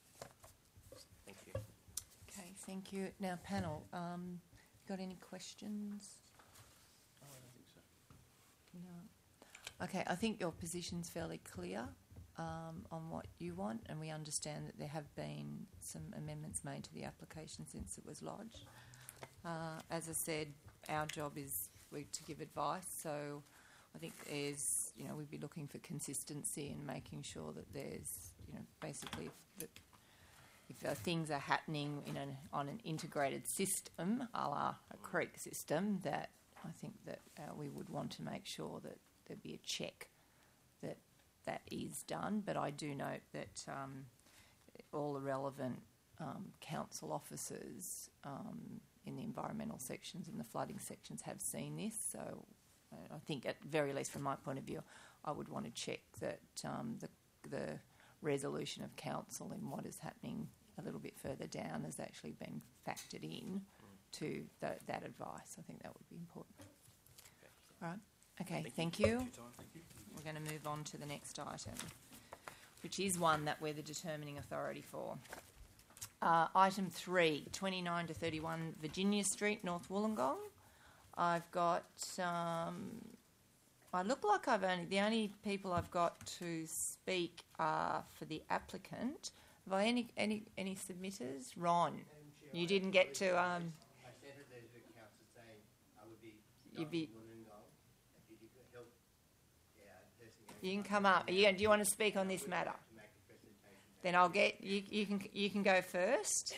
Thank you. Okay, thank you. Now, panel, um, got any questions? Oh, I don't think so. No. Okay, I think your position's fairly clear um, on what you want, and we understand that there have been some amendments made to the application since it was lodged. Uh, as I said, our job is we, to give advice, so I think there's, you know, we'd be looking for consistency and making sure that there's, you know, basically if, that if uh, things are happening in an, on an integrated system, a la a creek system, that I think that uh, we would want to make sure that there'd be a check that that is done. But I do note that um, all the relevant um, council officers um, in the environmental sections and the flooding sections have seen this. So uh, I think, at very least from my point of view, I would want to check that um, the the resolution of council in what is happening a little bit further down has actually been factored in to the, that advice. I think that would be important. All right. Okay, thank, Thank you. you. Thank you. We're going to move on to the next item, which is one that we're the determining authority for. Uh, item three, twenty-nine to thirty-one Virginia Street, North Wollongong. I've got, um, I look like I've only, the only people I've got to speak are for the applicant. Have I any, any, any submitters? Ron, you didn't get to, um, I sent a letter to council saying I would be you'd be, Wollongong if you could help. Yeah, person you can come up. Are you, do you want to speak on this matter? to make a presentation. Then I'll get, you, you can, you can go first.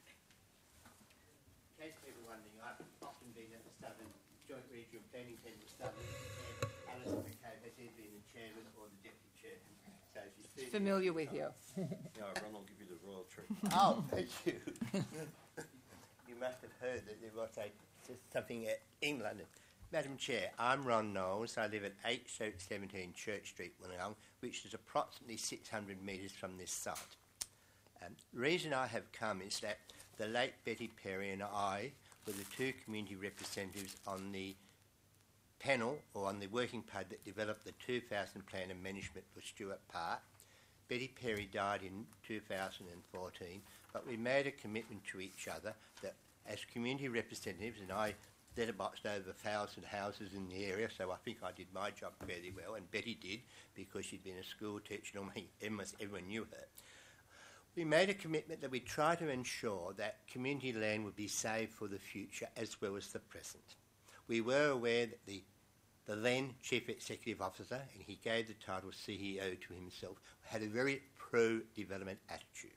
In case people are wondering, I've often been at the Southern Joint Regional Planning Centre of Southern, and Alison McCabe has either been the chairman or the deputy chairman. So she's Familiar with you. No, Ron will give you the royal treatment. Oh, thank you. You must have heard that there was a, something in London. Madam Chair, I'm Ron Knowles. I live at eight seventeen Church Street, Wollongong, which is approximately six hundred metres from this site. Um, the reason I have come is that the late Betty Perry and I were the two community representatives on the panel, or on the working party that developed the two thousand plan of management for Stewart Park. Betty Perry died in two thousand fourteen, but we made a commitment to each other that as community representatives, and I letterboxed over a thousand houses in the area, so I think I did my job fairly well, and Betty did because she'd been a school teacher and almost everyone knew her. We made a commitment that we'd try to ensure that community land would be saved for the future as well as the present. We were aware that the The then Chief Executive Officer, and he gave the title C E O to himself, had a very pro-development attitude.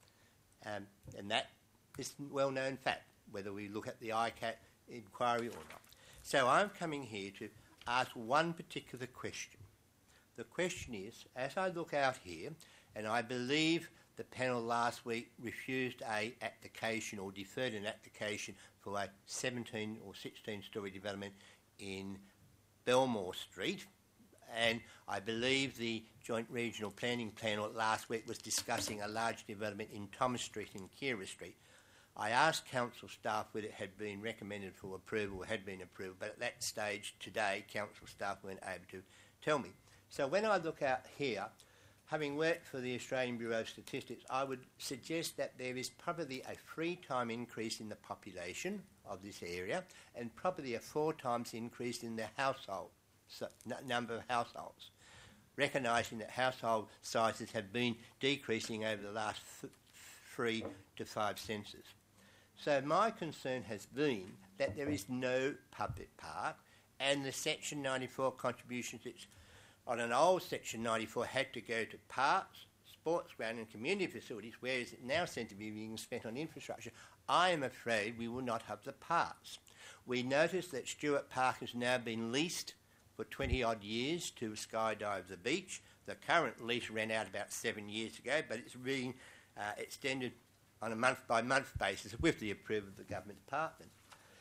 Um, and that is a well-known fact, whether we look at the I C A T inquiry or not. So I'm coming here to ask one particular question. The question is, as I look out here, and I believe the panel last week refused a application or deferred an application for a seventeen or sixteen storey development in Belmore Street, and I believe the Joint Regional Planning Panel last week was discussing a large development in Thomas Street and Kira Street. I asked council staff whether it had been recommended for approval or had been approved, but at that stage today, council staff weren't able to tell me. So when I look out here, having worked for the Australian Bureau of Statistics, I would suggest that there is probably a three time increase in the population of this area and probably a four times increase in the household so, n- number of households, recognising that household sizes have been decreasing over the last th- three to five census. So my concern has been that there is no public park, and the Section ninety-four contributions which on an old Section ninety-four had to go to parks, sports ground and community facilities, whereas it now seems to be being spent on infrastructure. I am afraid we will not have the parks. We noticed that Stewart Park has now been leased for twenty odd years to Skydive the Beach. The current lease ran out about seven years ago, but it's being uh, extended on a month by month basis with the approval of the government department.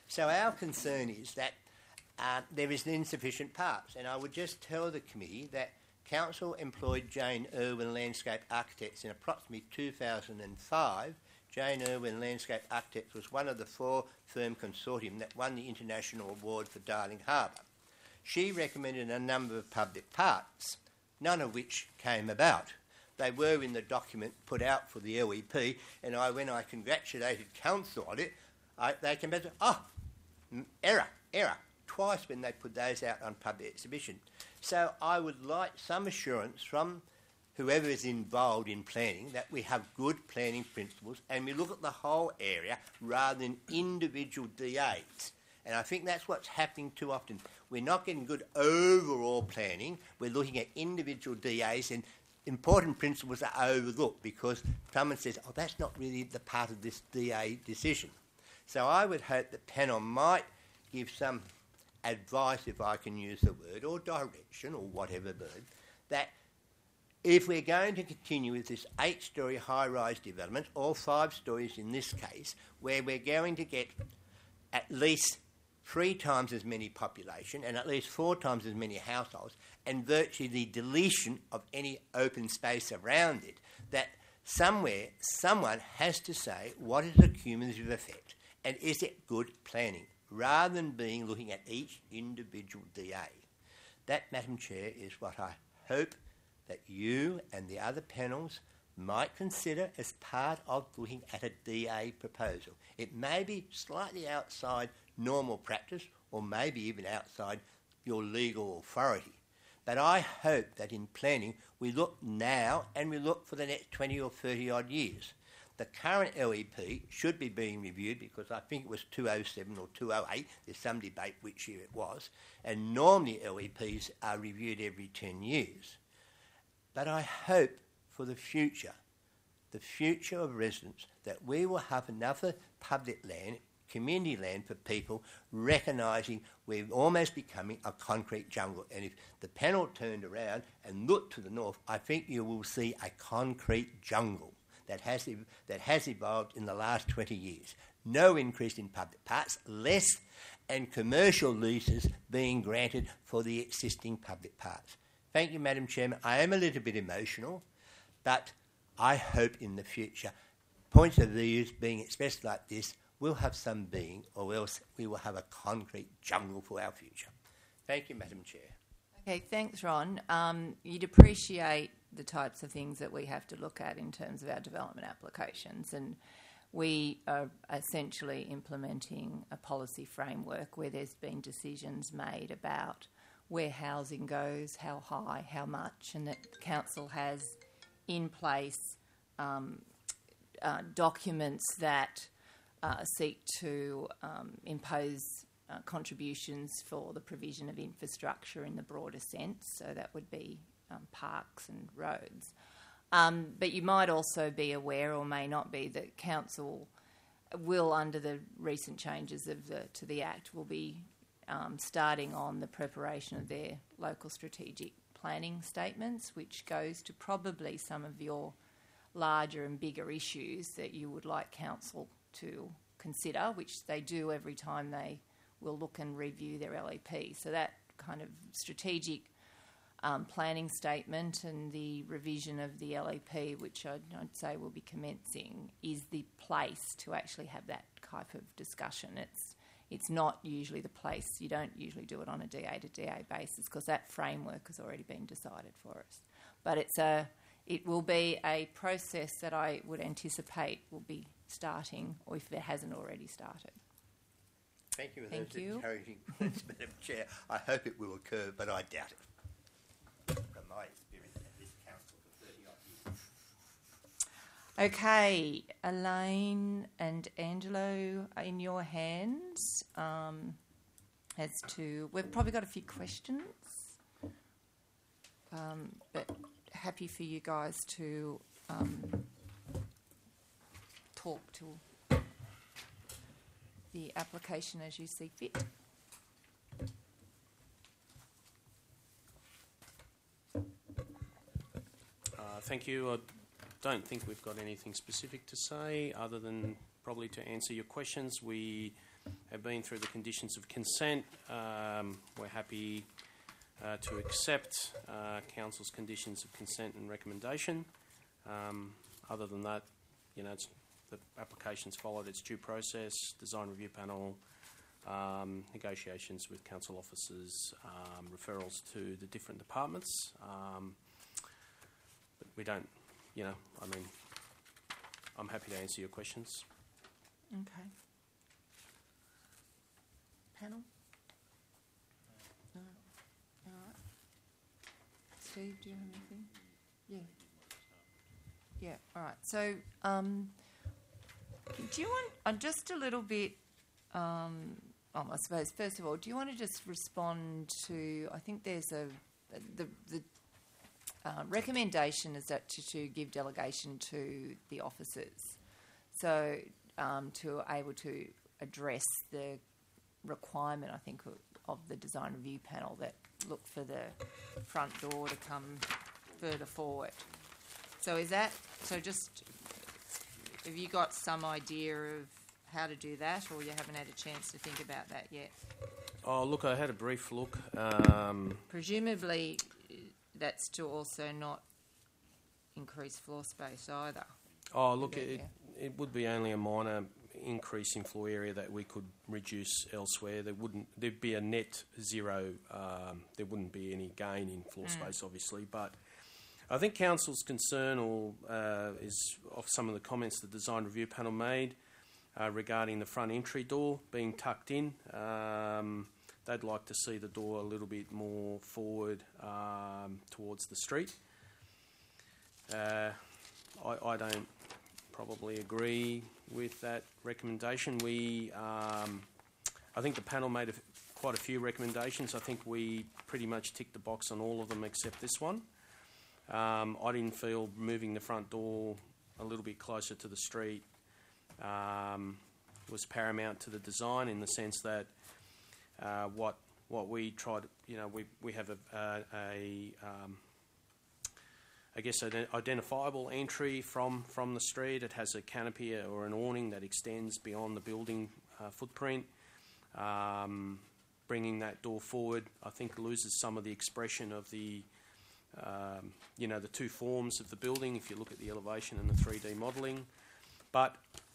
So our concern is that uh, there is insufficient parks, and I would just tell the committee that Council employed Jane Irwin Landscape Architects in approximately two thousand five. Jane Irwin Landscape Architects was one of the four firm consortium that won the International Award for Darling Harbour. She recommended a number of public parks, none of which came about. They were in the document put out for the L E P, and I, when I congratulated Council on it, I, they came back and said, oh, error, error, twice when they put those out on public exhibition. So I would like some assurance from whoever is involved in planning that we have good planning principles and we look at the whole area rather than individual D As. And I think that's what's happening too often. We're not getting good overall planning. We're looking at individual D As, and important principles are overlooked because someone says, oh, that's not really the part of this D A decision. So I would hope the panel might give some advice, if I can use the word, or direction, or whatever word, that if we're going to continue with this eight-storey high-rise development, or five stories in this case, where we're going to get at least three times as many population and at least four times as many households, and virtually the deletion of any open space around it, that somewhere someone has to say what is the cumulative effect and is it good planning, rather than being looking at each individual D A. That, Madam Chair, is what I hope that you and the other panels might consider as part of looking at a D A proposal. It may be slightly outside normal practice, or maybe even outside your legal authority. But I hope that in planning we look now and we look for the next twenty or thirty odd years. The current L E P should be being reviewed because I think it was two thousand seven or two thousand eight, there's some debate which year it was, and normally L E Ps are reviewed every ten years. But I hope for the future, the future of residents, that we will have another public land, community land for people, recognising we're almost becoming a concrete jungle. And if the panel turned around and looked to the north, I think you will see a concrete jungle that has, ev- that has evolved in the last twenty years. No increase in public parks, less, and commercial leases being granted for the existing public parks. Thank you, Madam Chairman. I am a little bit emotional, but I hope in the future points of views being expressed like this will have some being, or else we will have a concrete jungle for our future. Thank you, Madam Chair. Okay, thanks, Ron. Um, you'd appreciate the types of things that we have to look at in terms of our development applications, and we are essentially implementing a policy framework where there's been decisions made about where housing goes, how high, how much, and that the council has in place um, uh, documents that uh, seek to um, impose uh, contributions for the provision of infrastructure in the broader sense, so that would be um, parks and roads. Um, but you might also be aware, or may not be, that council will, under the recent changes of the, to the Act, will be um, starting on the preparation of their local strategic planning statements, which goes to probably some of your larger and bigger issues that you would like council to consider, which they do every time they will look and review their L E P. So that kind of strategic um, planning statement and the revision of the L E P, which I'd, I'd say will be commencing, is the place to actually have that type of discussion. It's it's not usually the place. You don't usually do it on a D A to D A basis because that framework has already been decided for us. But it's a it will be a process that I would anticipate will be starting, or if it hasn't already started. Thank you for Thank those you. encouraging words, Madam Chair. I hope it will occur, but I doubt it. From my experience at this council for thirty odd years. Okay, Elaine and Angelo, in your hands um, as to... We've probably got a few questions, um, but happy for you guys to um, talk to the application as you see fit. Uh, thank you. I don't think we've got anything specific to say other than probably to answer your questions. We have been through the conditions of consent. Um, we're happy uh, to accept uh, Council's conditions of consent and recommendation. Um, other than that, you know, it's, the application's followed its due process, design review panel, um, negotiations with council officers, um, referrals to the different departments. Um, but we don't, you know, I mean, I'm happy to answer your questions. Okay. Panel? No. All right. Steve, do you have anything? Yeah. Yeah, all right. So, um, do you want, uh, just a little bit, um, oh, I suppose, first of all, do you want to just respond to, I think there's a, the, the uh, recommendation is that to, to give delegation to the officers. So, um, to able to address the requirement, I think, of, of the design review panel that look for the front door to come further forward. So is that, so just, have you got some idea of how to do that, or you haven't had a chance to think about that yet? Oh, look, I had a brief look. Um, Presumably, that's to also not increase floor space either. oh, look, Yeah, it, yeah. it would be only a minor increase in floor area that we could reduce elsewhere. There wouldn't, there'd be a net zero. Um, there wouldn't be any gain in floor Mm. space, obviously, but I think Council's concern or, uh, is of some of the comments the design review panel made uh, regarding the front entry door being tucked in. Um, they'd like to see the door a little bit more forward um, towards the street. Uh, I, I don't probably agree with that recommendation. We, um, I think the panel made a, quite a few recommendations. I think we pretty much ticked the box on all of them except this one. Um, I didn't feel moving the front door a little bit closer to the street um, was paramount to the design, in the sense that uh, what what we tried, you know, we we have a, a, a um, I guess an identifiable entry from from the street. It has a canopy or an awning that extends beyond the building uh, footprint. Um, bringing that door forward, I think, loses some of the expression of the Um, you know, the two forms of the building, if you look at the elevation and the three D modelling. But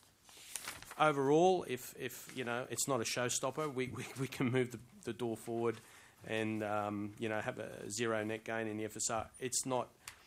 overall, if, if you know, it's not a showstopper, we, we, we can move the, the door forward and, um, you know, have a zero net gain in the F S R. It's not,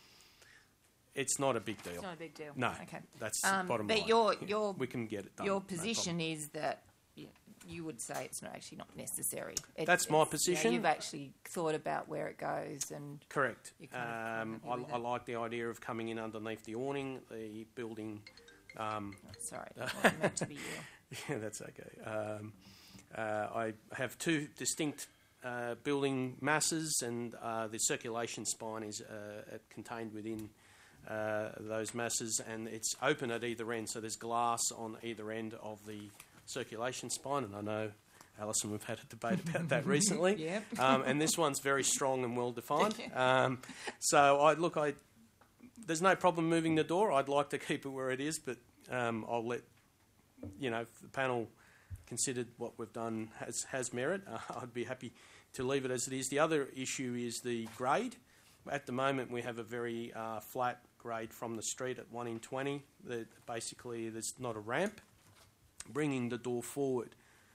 it's not a big deal. It's not a big deal. No, Okay. that's Um, bottom but line. your- Yeah, your- we can get it done. Your no position problem. is that you, you would say it's not actually not necessary. It- That's my it's- you know, position. you've actually thought about where it goes and... Correct. You're kind of Um, happy with I, I it. like the idea of coming in underneath the awning, the building. Um, Oh, sorry, that wasn't meant to be you. Yeah, that's okay. Um, uh, I have two distinct uh, building masses, and uh, the circulation spine is uh, contained within uh, those masses, and it's open at either end, so there's glass on either end of the circulation spine, and I know, Alison, we've had a debate about that recently. Yep. Um, and this one's very strong and well defined. Um, so I look, I there's no problem moving the door. I'd like to keep it where it is, but um, I'll let you know if the panel considered what we've done has has merit. Uh, I'd be happy to leave it as it is. The other issue is the grade. At the moment, we have a very uh, flat grade from the street at one in twenty. The, basically, there's not a ramp. Bringing the door forward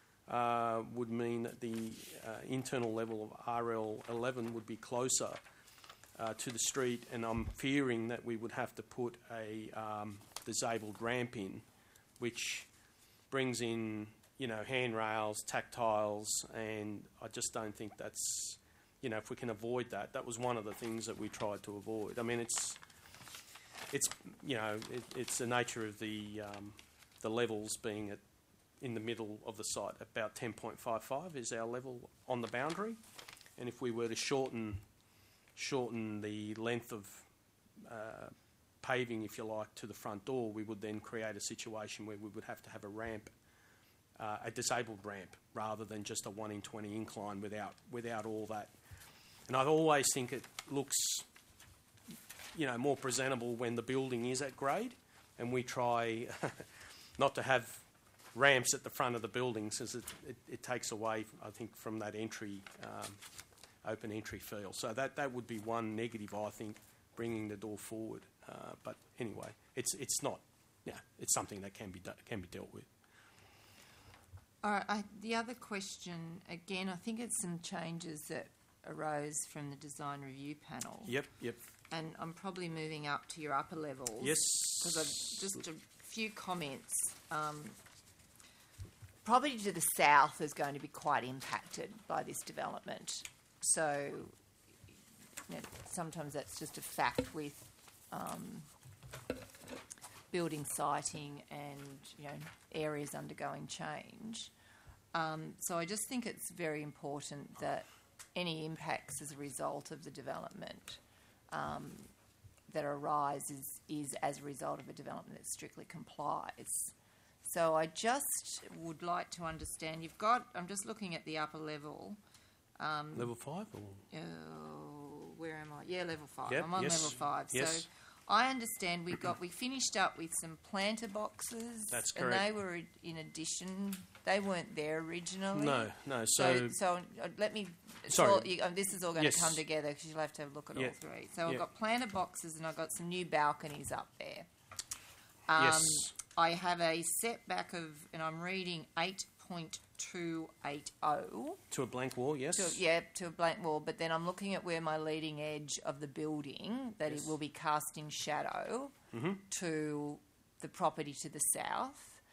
uh, would mean that the uh, internal level of R L eleven would be closer uh, to the street, and I'm fearing that we would have to put a um, disabled ramp in, which brings in, you know, handrails, tactiles, and I just don't think that's, you know, if we can avoid that. That was one of the things that we tried to avoid. I mean, it's, it's you know, it, it's the nature of the um, the levels being at in the middle of the site. About ten point five five is our level on the boundary, and if we were to shorten shorten the length of uh, paving, if you like, to the front door, we would then create a situation where we would have to have a ramp, uh, a disabled ramp, rather than just a one in twenty incline without without all that. And I always think it looks, you know, more presentable when the building is at grade, and we try not to have ramps at the front of the buildings, as it, it, it takes away, I think, from that entry, um, open entry feel. So that, that would be one negative, I think, bringing the door forward. Uh, but anyway, it's it's not, yeah, it's something that can be do, can be dealt with. All right, I, the other question, again, I think it's some changes that arose from the design review panel. Yep, yep. And I'm probably moving up to your upper levels. Yes. Because I've just a few comments. Um, property to the south is going to be quite impacted by this development. So you know, sometimes that's just a fact with um, building siting and you know areas undergoing change. Um, so I just think it's very important that any impacts as a result of the development um, that arise is, is as a result of a development that strictly complies. So I just would like to understand, you've got, I'm just looking at the upper level. Um, level five? Or? Uh, where am I? Yeah, level five. Yep, I'm on yes, level five. yes. So I understand we got we finished up with some planter boxes. That's And correct. they were in addition. They weren't there originally. No, no. So, So, so uh, let me. it's Sorry. all- you, uh, this is all going Yes. to come together because you'll have to have a look at Yeah. all three. So I've Yeah. got planter boxes and I've got some new balconies up there. Um, yes. I have a setback of, and I'm reading eight point two eight oh. To a blank wall, yes. To, yeah, to a blank wall. But then I'm looking at where my leading edge of the building, that Yes. it will be casting shadow Mhm. to the property to the south.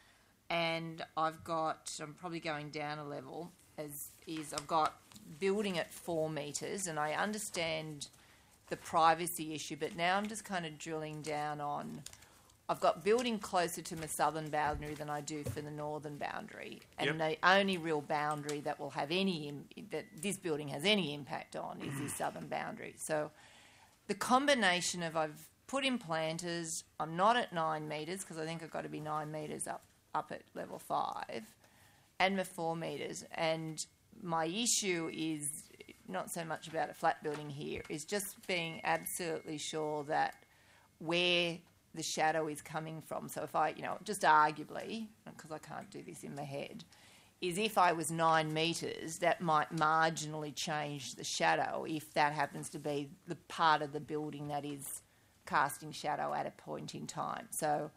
And I've got, I'm probably going down a level, as is I've got building at four metres, and I understand the privacy issue, but now I'm just kind of drilling down on, I've got building closer to my southern boundary than I do for the northern boundary, and Yep. the only real boundary that will have any Im- that this building has any impact on is the southern boundary. So the combination of I've put in planters, I'm not at nine metres because I think I've got to be nine metres up up at level five, and my four metres, and my issue is not so much about a flat building here, is just being absolutely sure that where the shadow is coming from. So if I, you know, just arguably, because I can't do this in my head, is if I was nine metres, that might marginally change the shadow if that happens to be the part of the building that is casting shadow at a point in time. So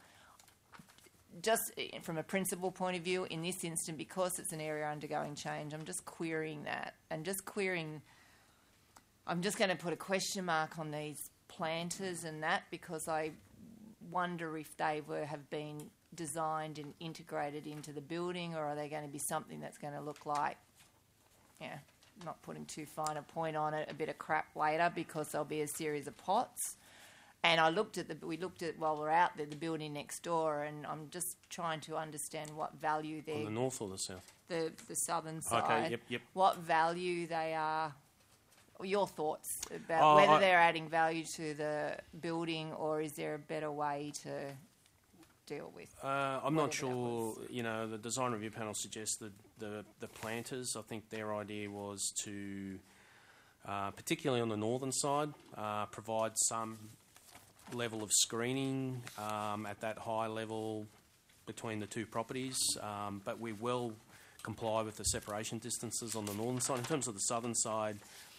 just from a principal point of view, in this instant, because it's an area undergoing change, I'm just querying that and just querying, I'm just going to put a question mark on these planters and that, because I wonder if they were have been designed and integrated into the building, or are they going to be something that's going to look like, yeah, not putting too fine a point on it, a bit of crap later, because there'll be a series of pots. And I looked at the, we looked at while we're out there, the building next door, and I'm just trying to understand what value On they're, the north or the south? the the southern side, Okay, yep, yep. what value they are. Your thoughts about Oh, whether I- they're adding value to the building, or is there a better way to deal with? Uh, I'm not whatever that sure. was. You know, the design review panel suggested the the planters. I think their idea was to, uh, particularly on the northern side, uh, provide some level of screening um, at that high level between the two properties. Um, but we will comply with the separation distances on the northern side. In terms of the southern side,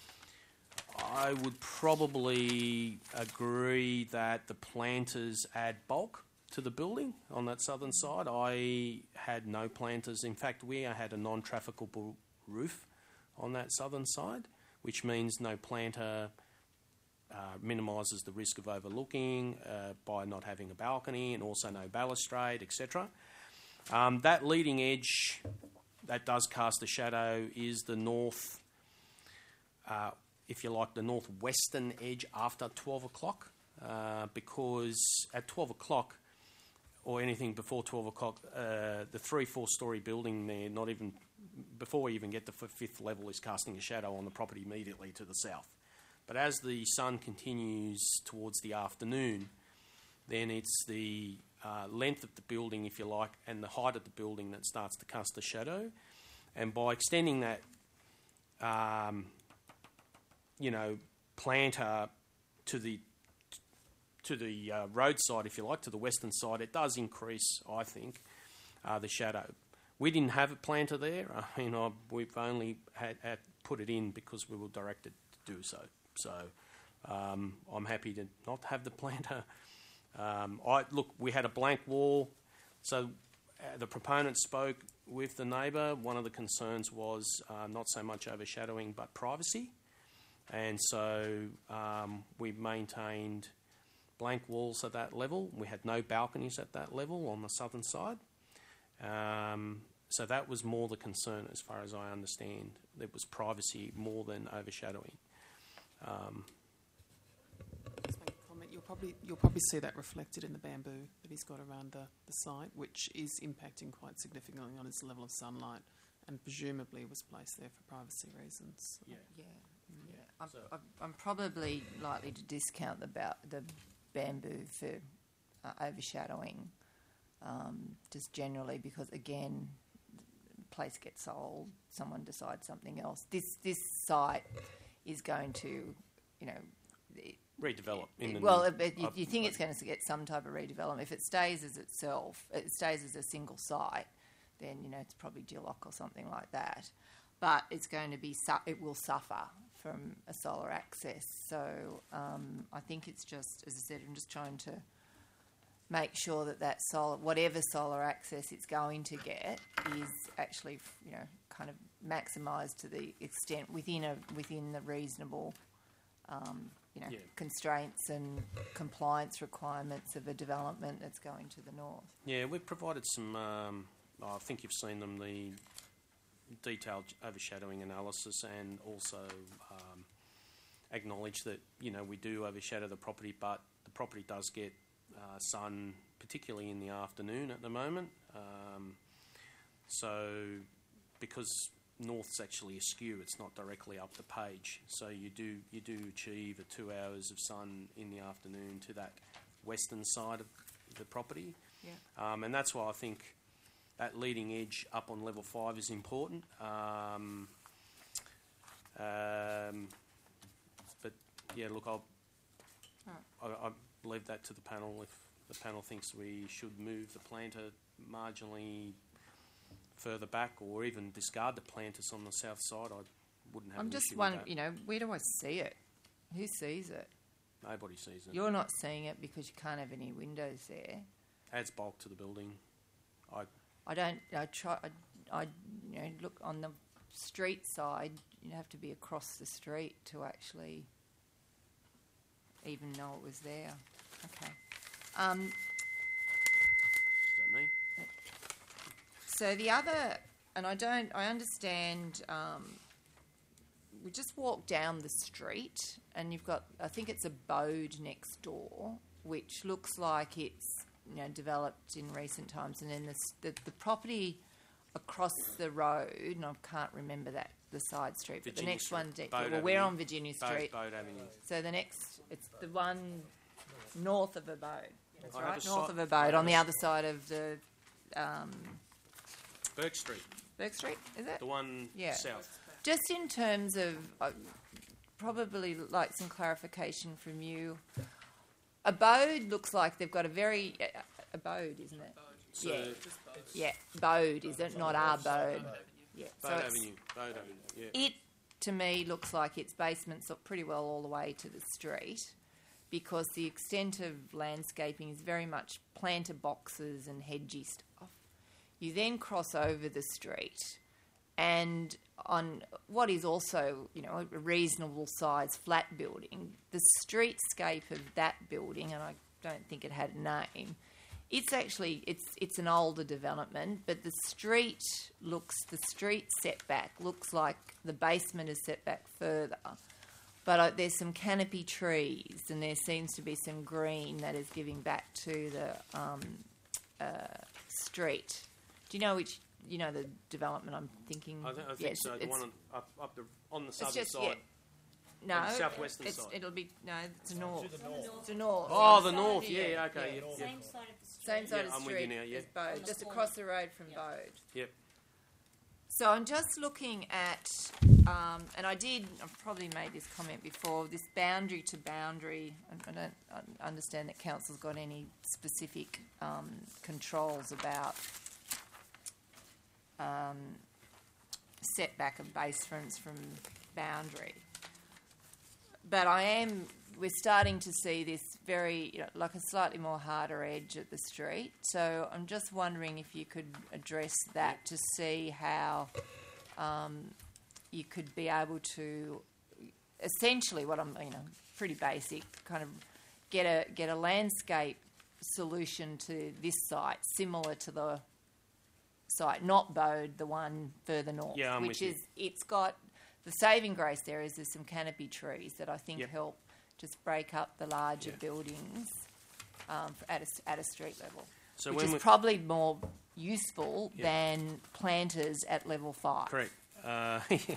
I would probably agree that the planters add bulk to the building on that southern side. I had no planters. In fact, we had a non-trafficable roof on that southern side, which means no planter uh, minimises the risk of overlooking uh, by not having a balcony, and also no balustrade, et cetera. Um, that leading edge that does cast a shadow is the north, uh, if you like, the northwestern edge after twelve o'clock, uh, because at twelve o'clock, or anything before twelve o'clock, uh, the three, four storey building there, not even before we even get to the fifth level, is casting a shadow on the property immediately to the south. But as the sun continues towards the afternoon, then it's the uh, length of the building, if you like, and the height of the building that starts to cast the shadow. And by extending that, um, you know, planter to the to the uh, roadside, if you like, to the western side, it does increase, I think, uh, the shadow. We didn't have a planter there. I mean, I, we've only had, had put it in because we were directed to do so. So um, I'm happy to not have the planter. Um, I look, we had a blank wall, so uh, the proponent spoke with the neighbour. One of the concerns was uh, not so much overshadowing but privacy, and so um, we maintained blank walls at that level. We had no balconies at that level on the southern side. Um, so that was more the concern as far as I understand. It was privacy more than overshadowing. Um, Just make a comment. You'll probably you'll probably see that reflected in the bamboo that he's got around the, the site, which is impacting quite significantly on his level of sunlight, and presumably was placed there for privacy reasons. yeah. Yeah, yeah. I'm, I'm, I'm probably likely to discount the ba- the bamboo for uh, overshadowing, um, just generally because again, the place gets sold, someone decides something else. This this site is going to, you know. It, Redevelop. In the well, new, it, it, you, I've- you think it's going to get some type of redevelopment. If it stays as itself, it stays as a single site, then you know it's probably Geelong or something like that. But it's going to be su- it will suffer from a solar access. So um, I think it's just, as I said, I'm just trying to make sure that that solar, whatever solar access it's going to get, is actually, you know, kind of maximised to the extent within a within the reasonable, um, you know, Yeah. constraints and compliance requirements of a development that's going to the north. Yeah, we've provided some, um, I think you've seen them, the detailed overshadowing analysis, and also um, acknowledge that, you know, we do overshadow the property, but the property does get uh, sun, particularly in the afternoon at the moment. Um, so because north's actually askew, it's not directly up the page, so you do you do achieve a two hours of sun in the afternoon to that western side of the property. Yeah. Um, and that's why I think that leading edge up on level five is important. Um, um, but yeah, look, I'll I, I leave that to the panel. If the panel thinks we should move the planter marginally further back, or even discard the planters on the south side, I wouldn't have I'm an just issue wondering, with you know, where do I see it? Who sees it? that. Nobody sees it. You're not seeing it because you can't have any windows there. Adds bulk to the building. I I don't. I try. I, I you know look on the street side. You have to be across the street to actually even know it was there. Okay. Um, is that me? so the other, and I don't. I understand. Um, we just walk down the street, and you've got. I think it's a Bode next door, which looks like it's, you know, developed in recent times, and then the, the the property across the road, and I can't remember that the side street, but Virginia the next Street. one, de- Bode well, we're Avenue. on Virginia Bode- Street. Bode Avenue. So the next, it's the one north of Abode. That's I have right, a north si- of I Abode, have on a the s- other side of the um, Burke Street, Burke Street, is it? the one Yeah. south. Just in terms of, uh, probably like some clarification from you. Abode looks like they've got a very uh, Abode, isn't it? So yeah, yeah. Bode, is it not our Bode? Yeah. Bode so it's- Avenue. Bode Avenue. Yeah. It, to me, looks like its basements are pretty well all the way to the street, because the extent of landscaping is very much planter boxes and hedgy stuff. You then cross over the street, and on what is also, you know, a reasonable size flat building, the streetscape of that building, and I don't think it had a name, it's actually, it's it's an older development, but the street looks, the street setback looks like the basement is set back further. But uh, there's some canopy trees, and there seems to be some green that is giving back to the um, uh, street. Do you know which, you know the development I'm thinking? I, th- I think Yes, so. The it's- one on, up, up the, on the it's southern just, side. yeah. No, On the southwestern it's, side. it'll be, no, it's a north. It's a north. Oh, the north. Yeah, okay. Yep, yep. Same side of the street. Same side Yeah, of the I'm with street you now, yeah. as Bode, just across the road from Bode. Yep. So I'm just looking at, um, and I did, I've probably made this comment before, this boundary to boundary. I, I don't I understand that council's got any specific um, controls about um, setback of base fronts from boundary. But I am, we're starting to see this very, you know, like a slightly more harder edge at the street. So I'm just wondering if you could address that to see how um, you could be able to, essentially what I'm, you know, pretty basic, kind of get a get a landscape solution to this site similar to the site, not Bode, the one further north, Yeah, I'm which with is, it's got, the saving grace there is there's some canopy trees that I think Yep. help just break up the larger Yeah. buildings um, at, a, at a street level, So which when is we- probably more useful Yeah. than planters at level five. Correct. Uh,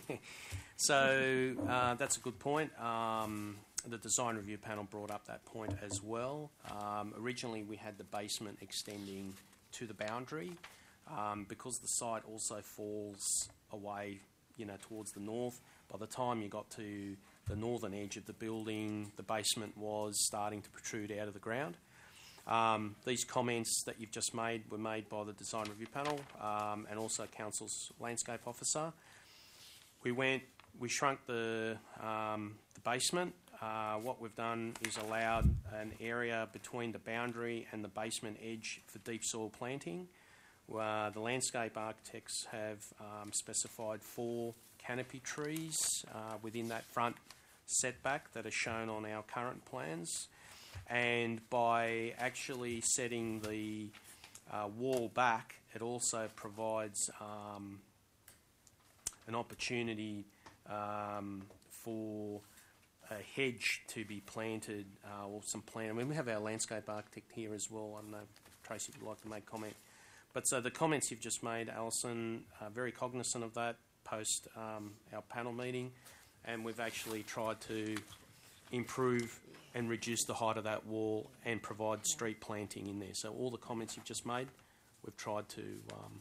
so uh, that's a good point. Um, the design review panel brought up that point as well. Um, originally, we had the basement extending to the boundary. Um, because the site also falls away, you know, towards the north, by the time you got to the northern edge of the building, the basement was starting to protrude out of the ground. Um, these comments that you've just made were made by the design review panel um, and also council's landscape officer. We went, we shrunk the um, the basement. Uh, what we've done is allowed an area between the boundary and the basement edge for deep soil planting. Uh, the landscape architects have um, specified four canopy trees uh, within that front setback that are shown on our current plans. And by actually setting the uh, wall back, it also provides um, an opportunity um, for a hedge to be planted uh, or some plant. I mean, we have our landscape architect here as well. I don't know if Tracy would like to make comment. But so the comments you've just made, Alison, are very cognizant of that post um, our panel meeting, and we've actually tried to improve and reduce the height of that wall and provide street planting in there. So all the comments you've just made, we've tried to um,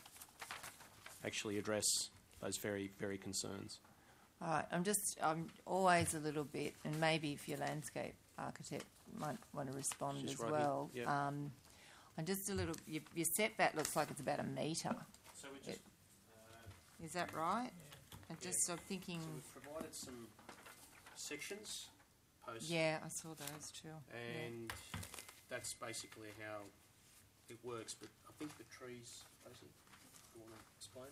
actually address those very, very concerns. All right, I'm just, I'm always a little bit, and maybe if your landscape architect might want to respond She's as right well. here, yeah. Um, I'm just a little, your, your setback looks like it's about a metre. So we just, Is that right? I'm Yeah. just, I'm thinking, So we've provided some sections post, yeah, I saw those too. and that's basically how it works. But I think the trees, Tracy, you want to explain?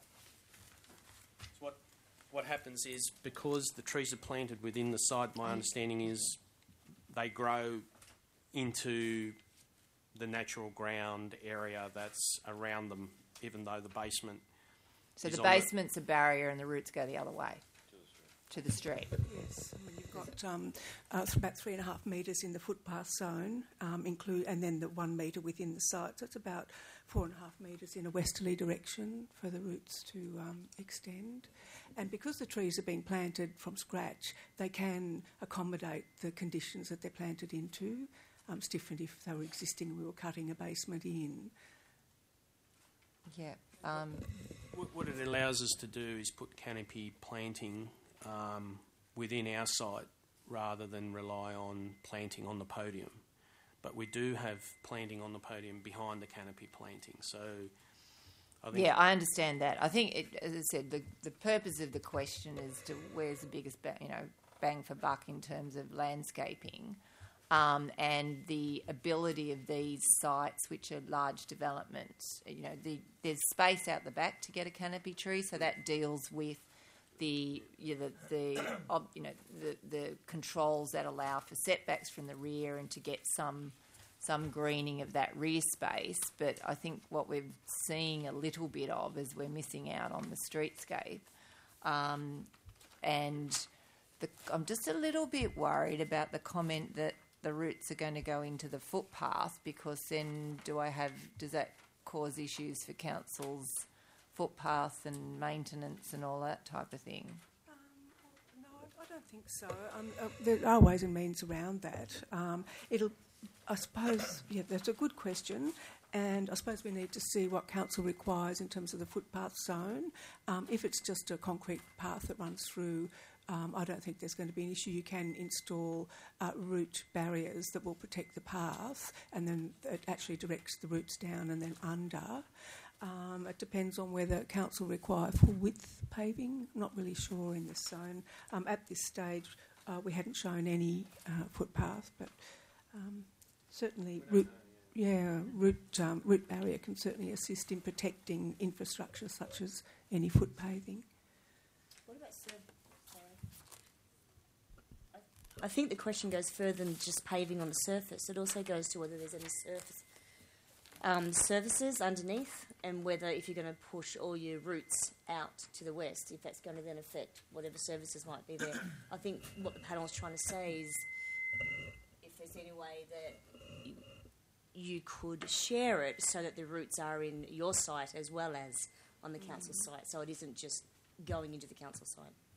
So what what happens is because the trees are planted within the site, my understanding is they grow into the natural ground area that's around them, even though the basement. So is the on the- basement's a barrier and the roots go the other way to the street. Yes, I mean, you've got um, uh, it's about three and a half metres in the footpath zone, um, include, and then the one metre within the site. So it's about four and a half metres in a westerly direction for the roots to um, extend. And because the trees are being planted from scratch, they can accommodate the conditions that they're planted into. Um, it's different if they were existing and we were cutting a basement in. Yeah. Um, What what it allows us to do is put canopy planting um, within our site rather than rely on planting on the podium. But we do have planting on the podium behind the canopy planting. So I think yeah, I understand that. I think, it, as I said, the, the purpose of the question is to where's the biggest, ba- you know, bang for buck in terms of landscaping. Um, and the ability of these sites, which are large developments, you know, the, there's space out the back to get a canopy tree, so that deals with the, you know, the, the ob, you know, the, the controls that allow for setbacks from the rear and to get some some greening of that rear space. But I think what we're seeing a little bit of is we're missing out on the streetscape, um, and the, I'm just a little bit worried about the comment that the roots are going to go into the footpath, because then do I have, does that cause issues for council's footpath and maintenance and all that type of thing? Um, no, I, I don't think so. Um, uh, there are ways and means around that. Um, it'll, I suppose, yeah, that's a good question. And I suppose we need to see what council requires in terms of the footpath zone. Um, if it's just a concrete path that runs through, Um, I don't think there's going to be an issue. You can install uh, root barriers that will protect the path, and then it actually directs the roots down and then under. Um, it depends on whether council require full width paving. Not really sure in this zone. Um, at this stage, uh, we hadn't shown any uh, footpath, but um, certainly route, yeah, route um, route barrier can certainly assist in protecting infrastructure such as any foot paving. What about sur- sorry. I, I think the question goes further than just paving on the surface. It also goes to whether there's any surface um, services underneath, and whether if you're going to push all your routes out to the west, if that's going to then affect whatever services might be there. I think what the panel's trying to say is if there's any way that you, you could share it so that the routes are in your site as well as on the council site, so it isn't just going into the council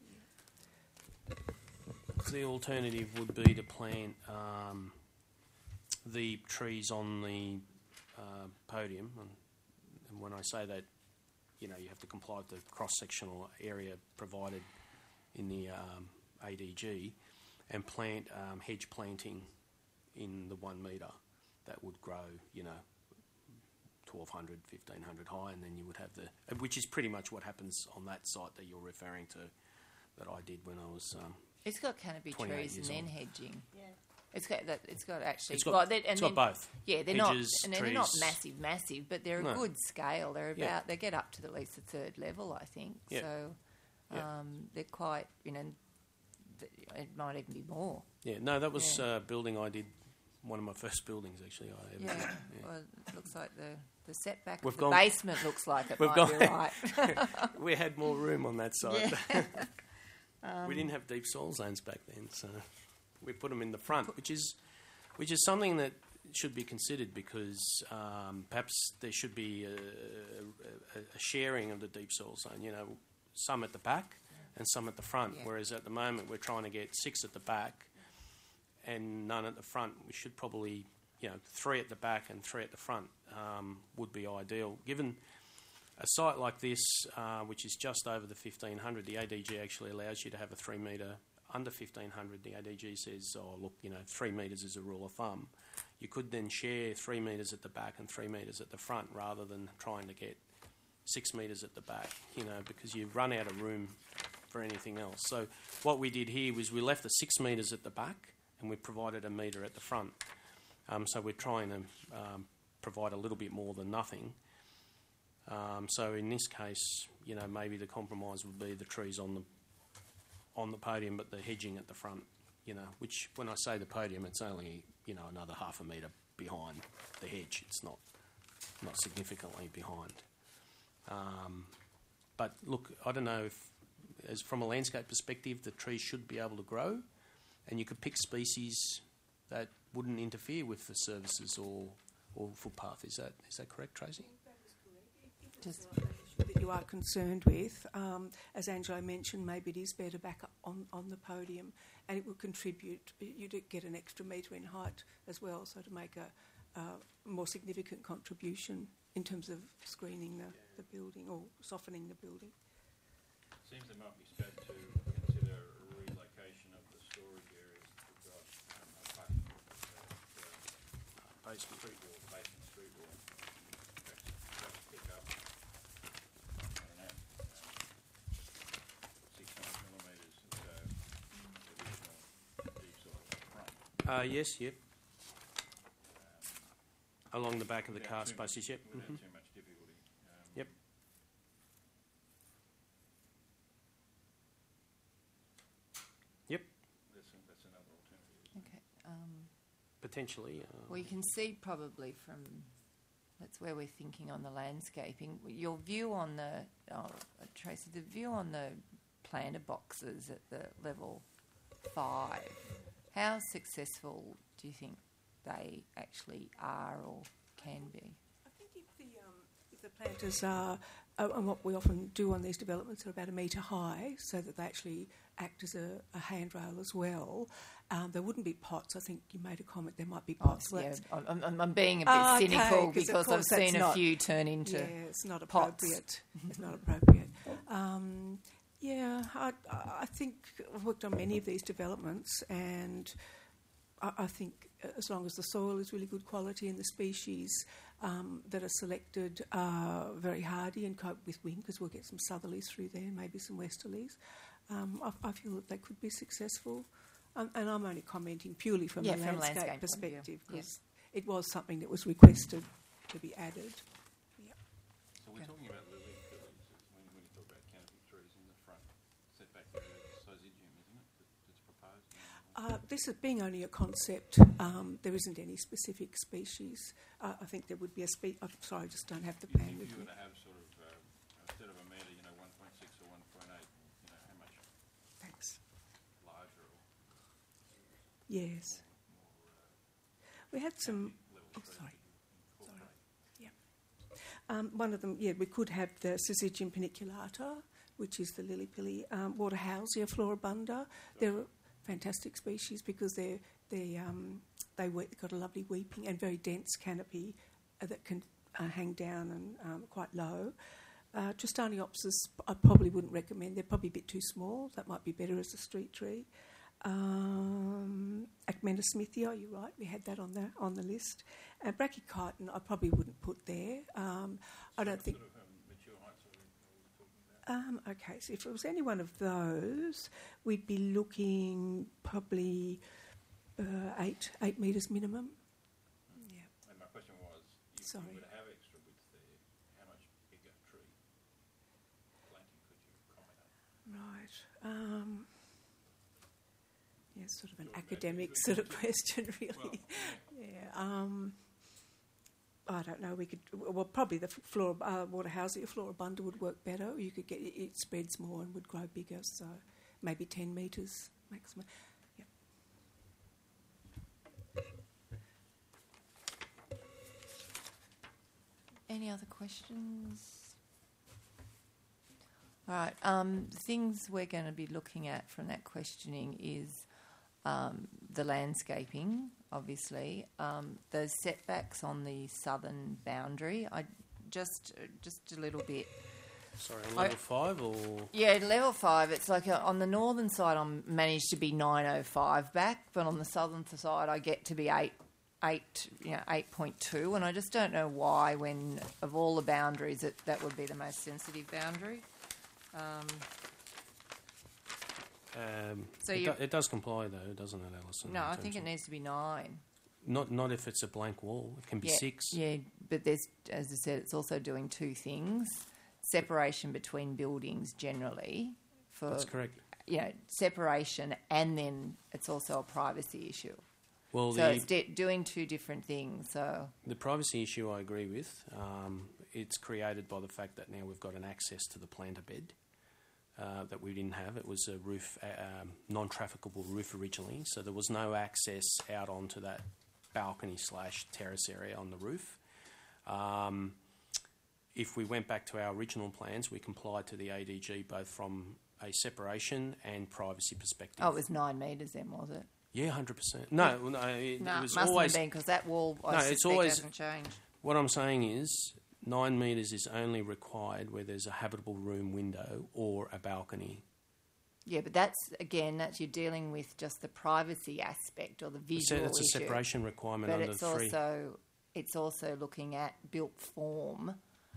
site. The alternative would be to plant um, the trees on the uh, podium, and, and when I say that, you know, you have to comply with the cross-sectional area provided in the um, A D G, and plant um, hedge planting in the one metre that would grow, you know, twelve hundred, fifteen hundred high, and then you would have the, which is pretty much what happens on that site that you're referring to, that I did when I was. Um, It's got canopy trees and then old. hedging. Yeah. It's got that. It's got actually. It's got, well, they- and it's then, got both. Yeah, they're Hedges, not, and they're not trees. massive, massive, but they're a No. good scale. They're about. Yeah. They get up to at least the third level, I think. Yeah. So, Yeah. um, they're quite. You know, th- it might even be more. Yeah, no, that was Yeah. uh, building I did. One of my first buildings, actually. I ever Yeah. did. Yeah. Well, it looks like the the setback We've of the gone- basement looks like it We've might gone- be right. We had more room on that side. Yeah. We didn't have deep soil zones back then, so we put them in the front, which is which is something that should be considered, because um, perhaps there should be a, a, a sharing of the deep soil zone. You know, some at the back and some at the front. Yeah. Whereas at the moment we're trying to get six at the back and none at the front. We should probably, you know, three at the back and three at the front um, would be ideal. Given a site like this, uh, which is just over the fifteen hundred, the A D G actually allows you to have a three metre under fifteen hundred. The A D G says, oh, look, you know, three metres is a rule of thumb. You could then share three metres at the back and three metres at the front, rather than trying to get six metres at the back, you know, because you run out of room for anything else. So what we did here was we left the six metres at the back and we provided a metre at the front. Um, so we're trying to um, provide a little bit more than nothing. Um, so in this case, you know, maybe the compromise would be the trees on the on the podium, but the hedging at the front. You know, which when I say the podium, it's only, you know, another half a metre behind the hedge. It's not not significantly behind. Um, but look, I don't know if, as from a landscape perspective, the trees should be able to grow, and you could pick species that wouldn't interfere with the services or or footpath. Is that is that correct, Tracy? Just That you are concerned with, um, as Angelo mentioned, maybe it is better back up on, on the podium, and it will contribute. You do get an extra metre in height as well, so to make a, a more significant contribution in terms of screening the, the building or softening the building. Seems there might be scope to consider a relocation of the storage areas that we've got um, apart from the uh, Basement. street wall, basement street wall. Perhaps, perhaps pick up, I don't know, um, six hundred millimetres or so additional deep soil up front. Uh, yes, yep. Along the back of the car Without too much- spaces, yep. Without Mhm. too much difficulty. Um, Yep. Yep, That's, a- that's another alternative. okay. Um, potentially. Uh, well, you can see probably from that's where we're thinking on the landscaping. Your view on the oh, Tracy, the view on the planter boxes at the level five. How successful do you think they actually are or can be? I think if the, um, if the planters are, uh, and what we often do on these developments, are about a metre high, so that they actually act as a, a handrail as well. Um, there wouldn't be pots. I think you made a comment there might be pots. Oh, so yeah, that's- I'm, I'm, I'm being a bit Oh, okay, cynical 'cause of because I've course that's seen a not- few turn into yeah, it's not pots. appropriate. It's not appropriate. Um, yeah, I, I think I've worked on many of these developments, and I, I think as long as the soil is really good quality and the species um, that are selected are very hardy and cope with wind, because we'll get some southerlies through there, maybe some westerlies. Um, I, I feel that they could be successful. Um, and I'm only commenting purely from Yeah, a from landscape, landscape point of view. perspective, Yeah. because it was something that was requested to be added. So we're talking about lily pillars when, when you talk about canopy trees in the front setback there is syzygium, isn't it, that, that's proposed? Uh, this is being only a concept. Um, there isn't any specific species. Uh, I think there would be a spe- I'm sorry, I just don't have the If, plan if with you me. were to have sort of, uh, instead of a metre, you know, one point six or one point eight, you know, how much Thanks. larger or Yes. more uh, We had some. level Oh, trees sorry. could you incorporate? Yeah. Um, one of them, yeah, we could have the Syzygium paniculata, which is the lily pilly, um, Waterhousia floribunda. They're a fantastic species because they're they um, they we- got a lovely weeping and very dense canopy uh, that can uh, hang down and um, quite low. Uh, Tristaniopsis, I probably wouldn't recommend. They're probably a bit too small. That might be better as a street tree. Um, Acmenosmithia, you're right, we had that on the on the list. And Brachychiton, I probably wouldn't put there. Um, I don't think. Sort of um, mature heights are we, are we talking about? Um, okay, so if it was any one of those, we'd be looking probably uh, eight eight metres minimum. Yeah. And my question was, if Sorry. you were to have extra width there, how much bigger tree planting could you comment on? Right. Um, yeah, sort of an Sort of academic academic sort of question. question, really. Well, yeah. Um, I don't know. We could well probably the flora uh, Waterhousia floribunda would work better. You could get it, it spreads more and would grow bigger. So maybe ten metres maximum. Yep. Any other questions? All right. Um, the things we're going to be looking at from that questioning is um, the landscaping, obviously, um, those setbacks on the southern boundary. I just just a little bit. Sorry, on I- level five or Yeah, level five. It's like uh on the northern side, I'm managed to be nine oh five back, but on the southern side, I get to be eight. Eight, you know, eight point two, and I just don't know why. When of all the boundaries, that that would be the most sensitive boundary. Um, um, So it, you- do, it does comply though, doesn't it, Alison? no, in I terms think it of- needs to be nine. Not not if it's a blank wall. It can be yeah, six. Yeah, but there's, as I said, it's also doing two things: separation between buildings generally. For That's correct. you know, separation, and then it's also a privacy issue. Well, So the it's de- doing two different things. So the privacy issue I agree with. Um, it's created by the fact that now we've got an access to the planter bed uh, that we didn't have. It was a roof, uh, um, non-trafficable roof originally, so there was no access out onto that balcony slash terrace area on the roof. Um, if we went back to our original plans, we complied to the A D G both from a separation and privacy perspective. oh, it was nine metres then, was it? Yeah, one hundred percent. No, no, it, No, it was mustn't always... have been because that wall, I No, suspect, it's always- hasn't changed. What I'm saying is nine metres is only required where there's a habitable room window or a balcony. Yeah, but that's again, that's you're dealing with just the privacy aspect or the It's visual a, it's a issue. separation requirement But under it's three. also it's also looking at built form,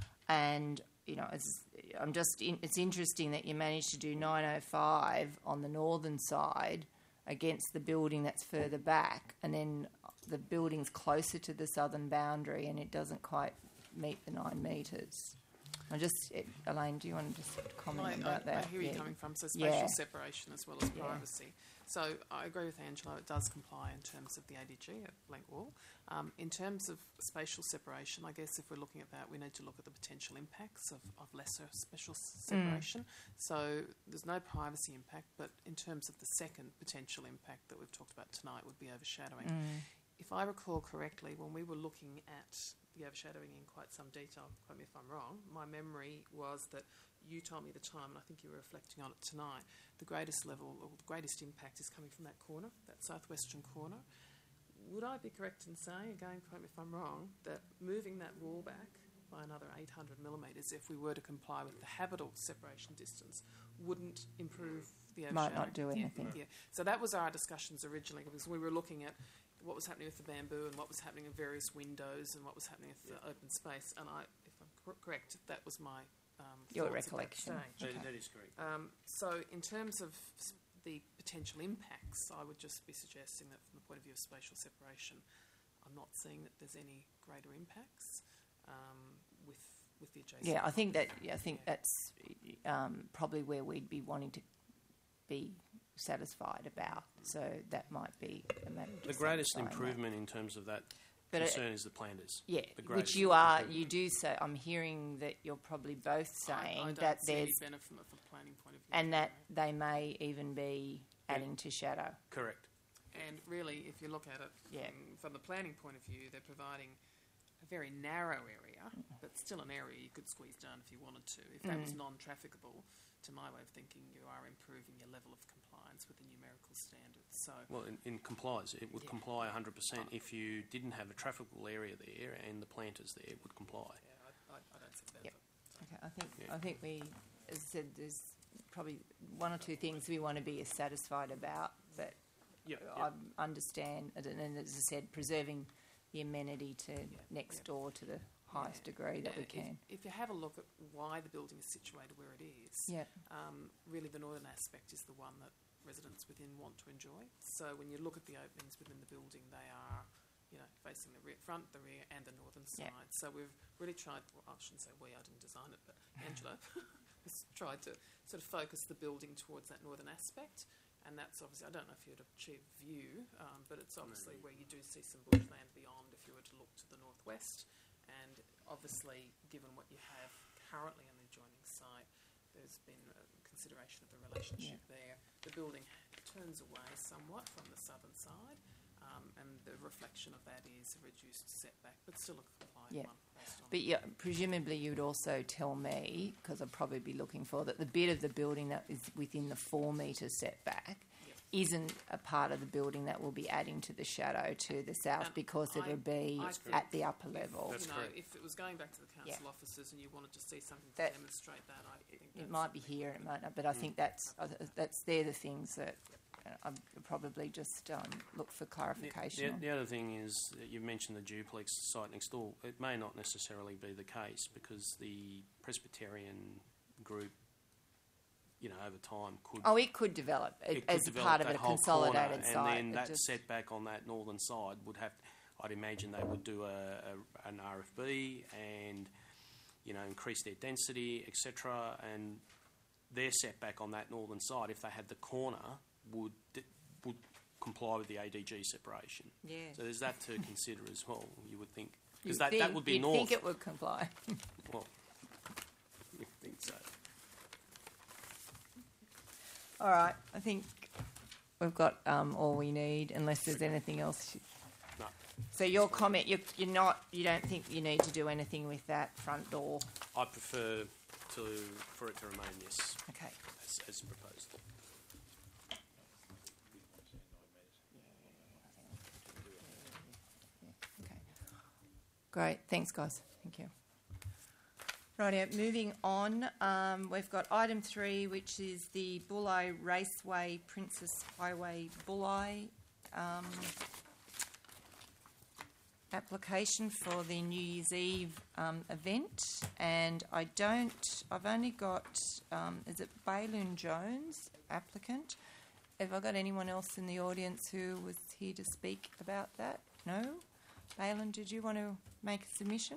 and you know, it's, I'm just in, it's interesting that you managed to do nine oh five on the northern side against the building that's further back, and then the building's closer to the southern boundary, and it doesn't quite meet the nine metres. I just, it, Elaine, do you want to just comment I, about I, that? I hear where Yeah. you're coming from. So spatial Yeah. separation as well as Yeah. privacy. So I agree with Angela. It does comply in terms of the A D G at blank wall. Um, in terms of spatial separation, I guess if we're looking at that, we need to look at the potential impacts of, of lesser spatial s- separation. So there's no privacy impact, but in terms of the second potential impact that we've talked about tonight would be overshadowing. Mm. If I recall correctly, when we were looking at the overshadowing in quite some detail, quote me if I'm wrong, my memory was that you told me at the time, and I think you were reflecting on it tonight, the greatest level or the greatest impact is coming from that corner, that southwestern corner. Would I be correct in saying, again, quote me if I'm wrong, that moving that wall back by another eight hundred millimetres, if we were to comply with the habitable separation distance, wouldn't improve the overshadowing? Might not do anything. Yeah. So that was our discussions originally, because we were looking at what was happening with the bamboo and what was happening in various windows and what was happening with the open space. And I, if I'm cor- correct, that was my um, Your thoughts at that recollection. stage. That- that is correct. Um, so, in terms of s- the potential impacts, I would just be suggesting that from the point of view of spatial separation, I'm not seeing that there's any greater impacts um, with with the adjacent. Yeah, I think that. Yeah, I properties. think Yeah. that's um, probably where we'd be wanting to be satisfied about. So that might be a matter of The just greatest satisfying that. improvement in terms of that But it- concern is the planters. Yeah, The which greatest you are. improvement. You do say. I'm hearing that you're probably both I- saying I, don't that see any there's benefit from a from a planning point of view. and that they may even be adding to shadow. Correct. And really, if you look at it Yeah. from, from the planning point of view, they're providing a very narrow area, but still an area you could squeeze down if you wanted to. If that was Mm. non-trafficable, to my way of thinking, you are improving your level of compliance with the numerical standards. So, Well, in, in complies, it would Yeah. comply one hundred percent if you didn't have a trafficable area there and the planters there would comply. yeah, I, I, I don't see the Yep. benefit. Okay, I think Yeah. I think we, as I said, there's probably one or two things we want to be as satisfied about. But Yeah, I understand, and and as I said, preserving the amenity to next yeah. door to the highest degree that we If- can. If, you have a look at why the building is situated where it is, Yeah. um, really the northern aspect is the one that residents within want to enjoy. So when you look at the openings within the building, they are, you know, facing the rear, front, the rear, and the northern Yeah. side. So we've really tried. Well, I shouldn't say we. I didn't design it, but Angela has tried to sort of focus the building towards that northern aspect. And that's obviously, I don't know if you'd achieve view, um, but it's obviously where you do see some bushland beyond if you were to look to the northwest. And obviously, given what you have currently on the adjoining site, there's been a consideration of the relationship there. The building turns away somewhat from the southern side, um, and the reflection of that is a reduced setback, but still a compliant Yeah. one. Based on But yeah, presumably you'd also tell me, because I'd probably be looking for, that the bit of the building that is within the four metre setback Yep. isn't a part of the building that will be adding to the shadow to the south Um, because I- it'll be I at think the upper if, level. That's you know, correct. if it was going back to the council Yeah. offices and you wanted to see something to That- demonstrate that, I think It that's might be here, it might not, but I think that's uh, that's they're the things that uh, I'd probably just um, look for The, clarification the, on. the other thing is that you mentioned the duplex site next door. It may not necessarily be the case because the Presbyterian group, you know, over time could Oh, it could develop it, it could as a develop part of that a whole consolidated corner, site. and then It that just- setback on that northern side would have. I'd imagine they would do a, a an R F B and you know increase their density, et cetera. And their setback on that northern side, if they had the corner, would would comply with the A D G separation. Yeah. So there's that to consider as well. You would think You'd because that, think, that would be you'd north. think it would comply. Well, you think so. All right, I think we've got um, all we need, unless there's anything else. No. So your comment, you're, you're not, you don't think you need to do anything with that front door. I prefer to for it to remain yes, Okay. as, as proposed. Okay. Great. Thanks, guys. Thank you. Rightio, moving on, um, we've got item three, which is the Bulli Raceway Princess Highway Bulli um, application for the New Year's Eve um, event. And I don't, I've only got, um, is it Baylun Jones, applicant? Have I got anyone else in the audience who was here to speak about that? No? Baylun, did you want to make a submission?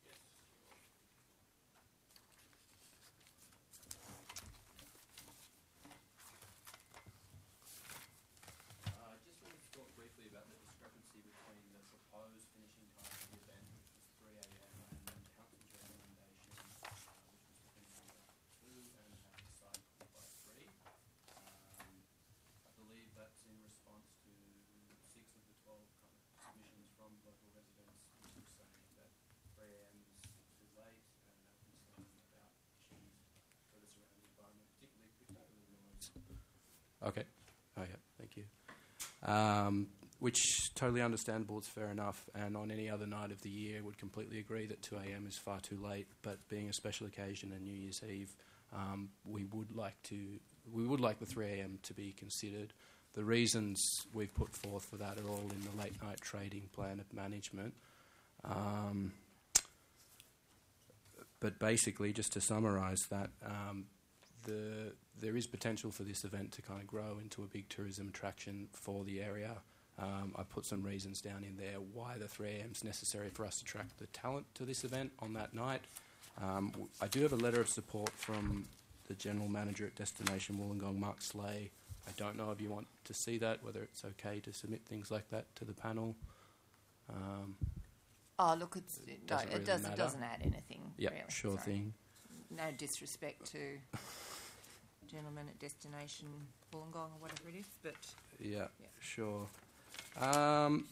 I just wanted to talk briefly about the discrepancy between the proposed finishing time of the event, which was three a m, and then council's recommendation, uh, which was to finish at two and have the site complete by three. Um, I believe that's in response to six of the twelve kind of submissions from local residents, which were saying that three a m is too late and have concern about issues for the surrounding environment, particularly with noise. Okay. Oh, yeah. Thank you. Um, which totally understandable. It's fair enough. And on any other night of the year, would completely agree that two a m is far too late. But being a special occasion and New Year's Eve, um, we would like to we would like the three a m to be considered. the reasons we've put forth for that are all in the late night trading plan of management. Um, but basically, just to summarise that, um, the there is potential for this event to kind of grow into a big tourism attraction for the area. Um, I put some reasons down in there why the three a m is necessary for us to attract the talent to this event on that night. Um, w- I do have a letter of support from the General Manager at Destination Wollongong, Mark Slay. I don't know if you want to see that, whether it's okay to submit things like that to the panel. Um, Oh, look, it's, it, no, doesn't it, really doesn't, it matter. doesn't add anything, yeah, really. sure Sorry. thing. No disrespect to Gentlemen at Destination Wollongong or whatever it is, but... Yeah, Yeah. sure. Um,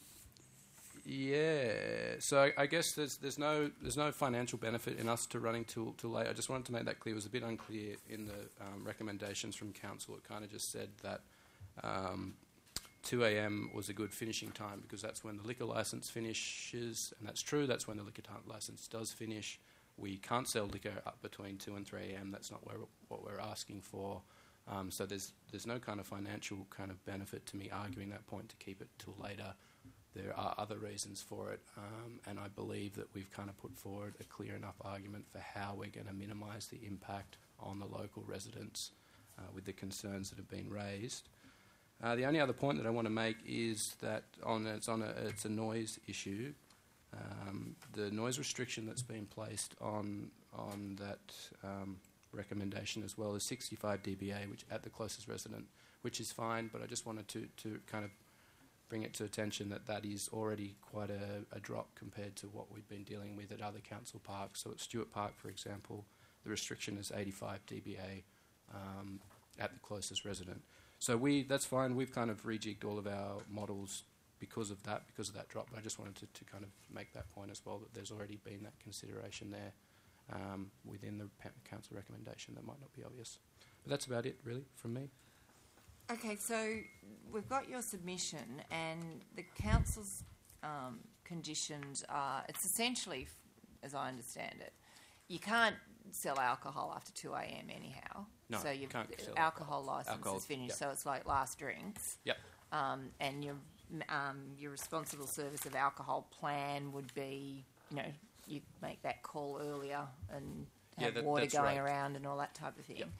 yeah, so I, I guess there's there's no there's no financial benefit in us to running till till late. I just wanted to make that clear. It was a bit unclear in the um, recommendations from council. It kind of just said that um, two a m was a good finishing time because that's when the liquor licence finishes, and that's true. That's when the liquor t- licence does finish. We can't sell liquor up between two and three a m. That's not where, what we're asking for. Um, so there's there's no kind of financial kind of benefit to me arguing that point to keep it till later. There are other reasons for it, um, and I believe that we've kind of put forward a clear enough argument for how we're going to minimise the impact on the local residents uh, with the concerns that have been raised. Uh, the only other point that I want to make is that on it's on a it's a noise issue. Um, the noise restriction that's been placed on on that um, recommendation as well is sixty-five D B A, which at the closest resident, which is fine. But I just wanted to to kind of bring it to attention that that is already quite a, a drop compared to what we've been dealing with at other council parks. So at Stewart Park, for example, the restriction is eighty-five D B A um, at the closest resident. So we that's fine. We've kind of rejigged all of our models because of that, because of that drop. But I just wanted to, to kind of make that point as well, that there's already been that consideration there um, within the pa- council recommendation that might not be obvious. But that's about it, really, from me. Okay, so we've got your submission, and the council's um, conditions are, it's essentially, f- as I understand it, you can't sell alcohol after two a m anyhow. No, so you've, can't sell alcohol licence alcohol, is finished, yep. so it's like last drinks. Yep. Um, and your um, your responsible service of alcohol plan would be, you know, you make that call earlier and Yeah, have that- water that's going right. around and all that type of thing. Yep.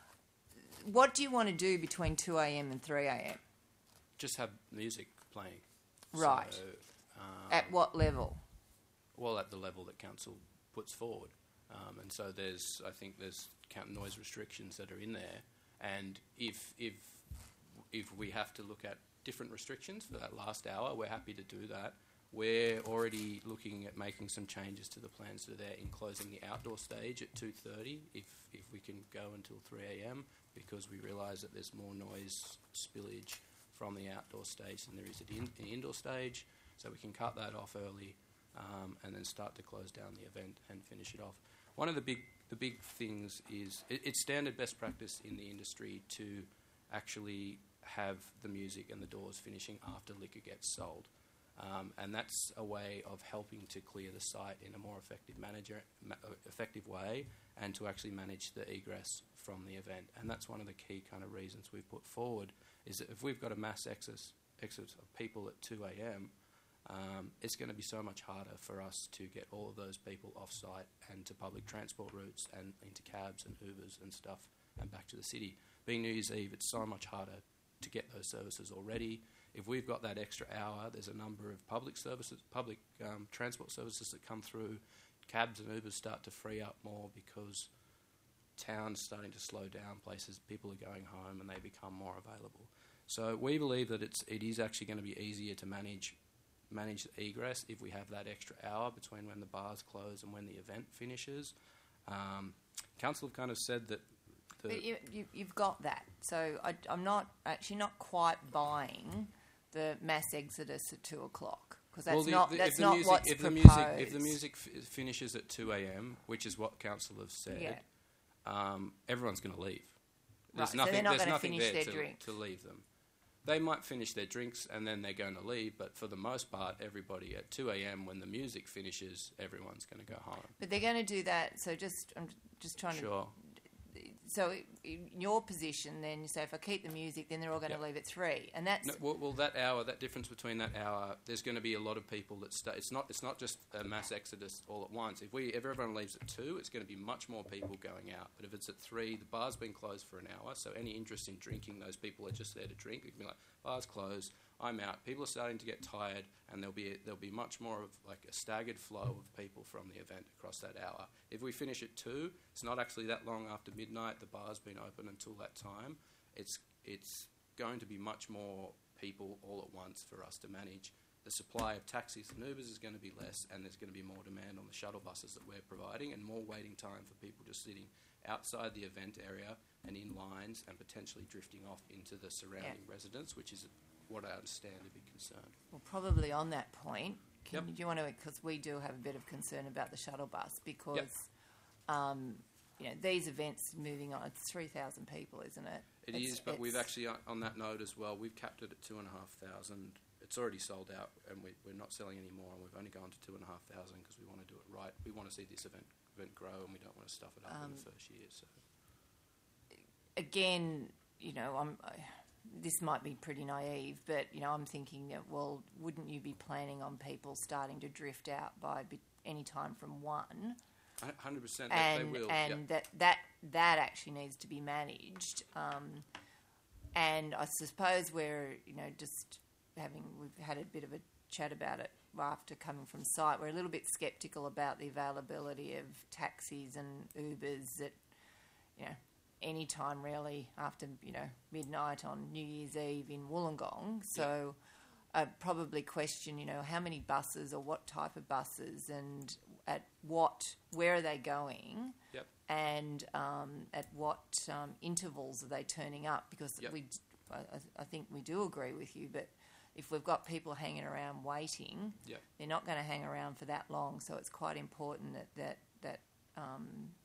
What do you want to do between two a m and three a m? Just have music playing. Right. So, um, At what level? well, at the level that council puts forward. Um, and so there's, I think there's count noise restrictions that are in there. And if, if, if we have to look at different restrictions for that last hour, we're happy to do that. We're already looking at making some changes to the plans that are there in closing the outdoor stage at two thirty if, if we can go until three a m because we realise that there's more noise spillage from the outdoor stage than there is at the, in, the indoor stage. So we can cut that off early um, and then start to close down the event and finish it off. One of the big the big things is it, it's standard best practice in the industry to actually have the music and the doors finishing after liquor gets sold. Um, and that's a way of helping to clear the site in a more effective manager, ma- effective way, and to actually manage the egress from the event. And that's one of the key kind of reasons we've put forward, is that if we've got a mass exodus, exodus of people at two a m, um, it's going to be so much harder for us to get all of those people off-site and to public transport routes and into cabs and Ubers and stuff and back to the city. Being New Year's Eve, it's so much harder to get those services already. If we've got that extra hour, there's a number of public services, public um, transport services that come through. Cabs and Ubers start to free up more because town's starting to slow down, places people are going home and they become more available. So we believe that it's it is actually going to be easier to manage manage the egress if we have that extra hour between when the bars close and when the event finishes. Um, Council have kind of said that the But you, you, you've got that. So I, I'm not actually not quite buying the mass exodus at two o'clock because that's well, the, not the, that's if the not music, what's if the proposed. music if the music f- finishes at two a m, which is what council have said, Yeah. um, everyone's going to leave. Right, There's so nothing. they're not there's gonna nothing finish there their to, drink. to leave them. They might finish their drinks and then they're going to leave, but for the most part, everybody at two a m when the music finishes, everyone's going to go home. But they're going to do that. So just I'm just trying Sure. to. so in your position, then, so if I keep the music, then they're all going to Yep. leave at three, and that's No, well, well, that hour, that difference between that hour, there's going to be a lot of people that stay. It's not. It's not just a mass exodus all at once. If we, if everyone leaves at two, it's going to be much more people going out. But if it's at three, the bar's been closed for an hour. So any interest in drinking, those people are just there to drink. You can be like, bar's closed, I'm out. People are starting to get tired, and there'll be there'll be much more of like a staggered flow of people from the event across that hour. If we finish at two, it's not actually that long after midnight. The bar's been open until that time. It's it's going to be much more people all at once for us to manage. The supply of taxis and Ubers is going to be less, and there's going to be more demand on the shuttle buses that we're providing, and more waiting time for people just sitting outside the event area and in lines and potentially drifting off into the surrounding Yeah. residents, which is what I understand a big concern. Well, probably on that point, can Yep. you, do you want to, because we do have a bit of concern about the shuttle bus, because um, you know, these events moving on, it's three thousand people, isn't it? It It's- is, but we've it's- actually, on that note as well, we've capped it at two and a half thousand. It's already sold out, and we, we're not selling any more, and we've only gone to two and a half thousand because we want to do it right. We want to see this event event grow, and we don't want to stuff it up in Um, the first year. So, Again, you know, I'm, I, this might be pretty naive, but, you know, I'm thinking that, well, wouldn't you be planning on people starting to drift out by be, any time from one? one hundred percent, and they will. and yep. that, that that actually needs to be managed. Um, and I suppose we're, you know, just having, we've had a bit of a chat about it after coming from site. We're a little bit sceptical about the availability of taxis and Ubers at, you know, any time really after, you know, midnight on New Year's Eve in Wollongong. So I'd probably question, you know, how many buses or what type of buses and at what, where are they going? Yep. And um, at what um, intervals are they turning up? Because Yep. we, I, I think we do agree with you, but if we've got people hanging around waiting, Yep. they're not going to hang around for that long. So it's quite important that that that um,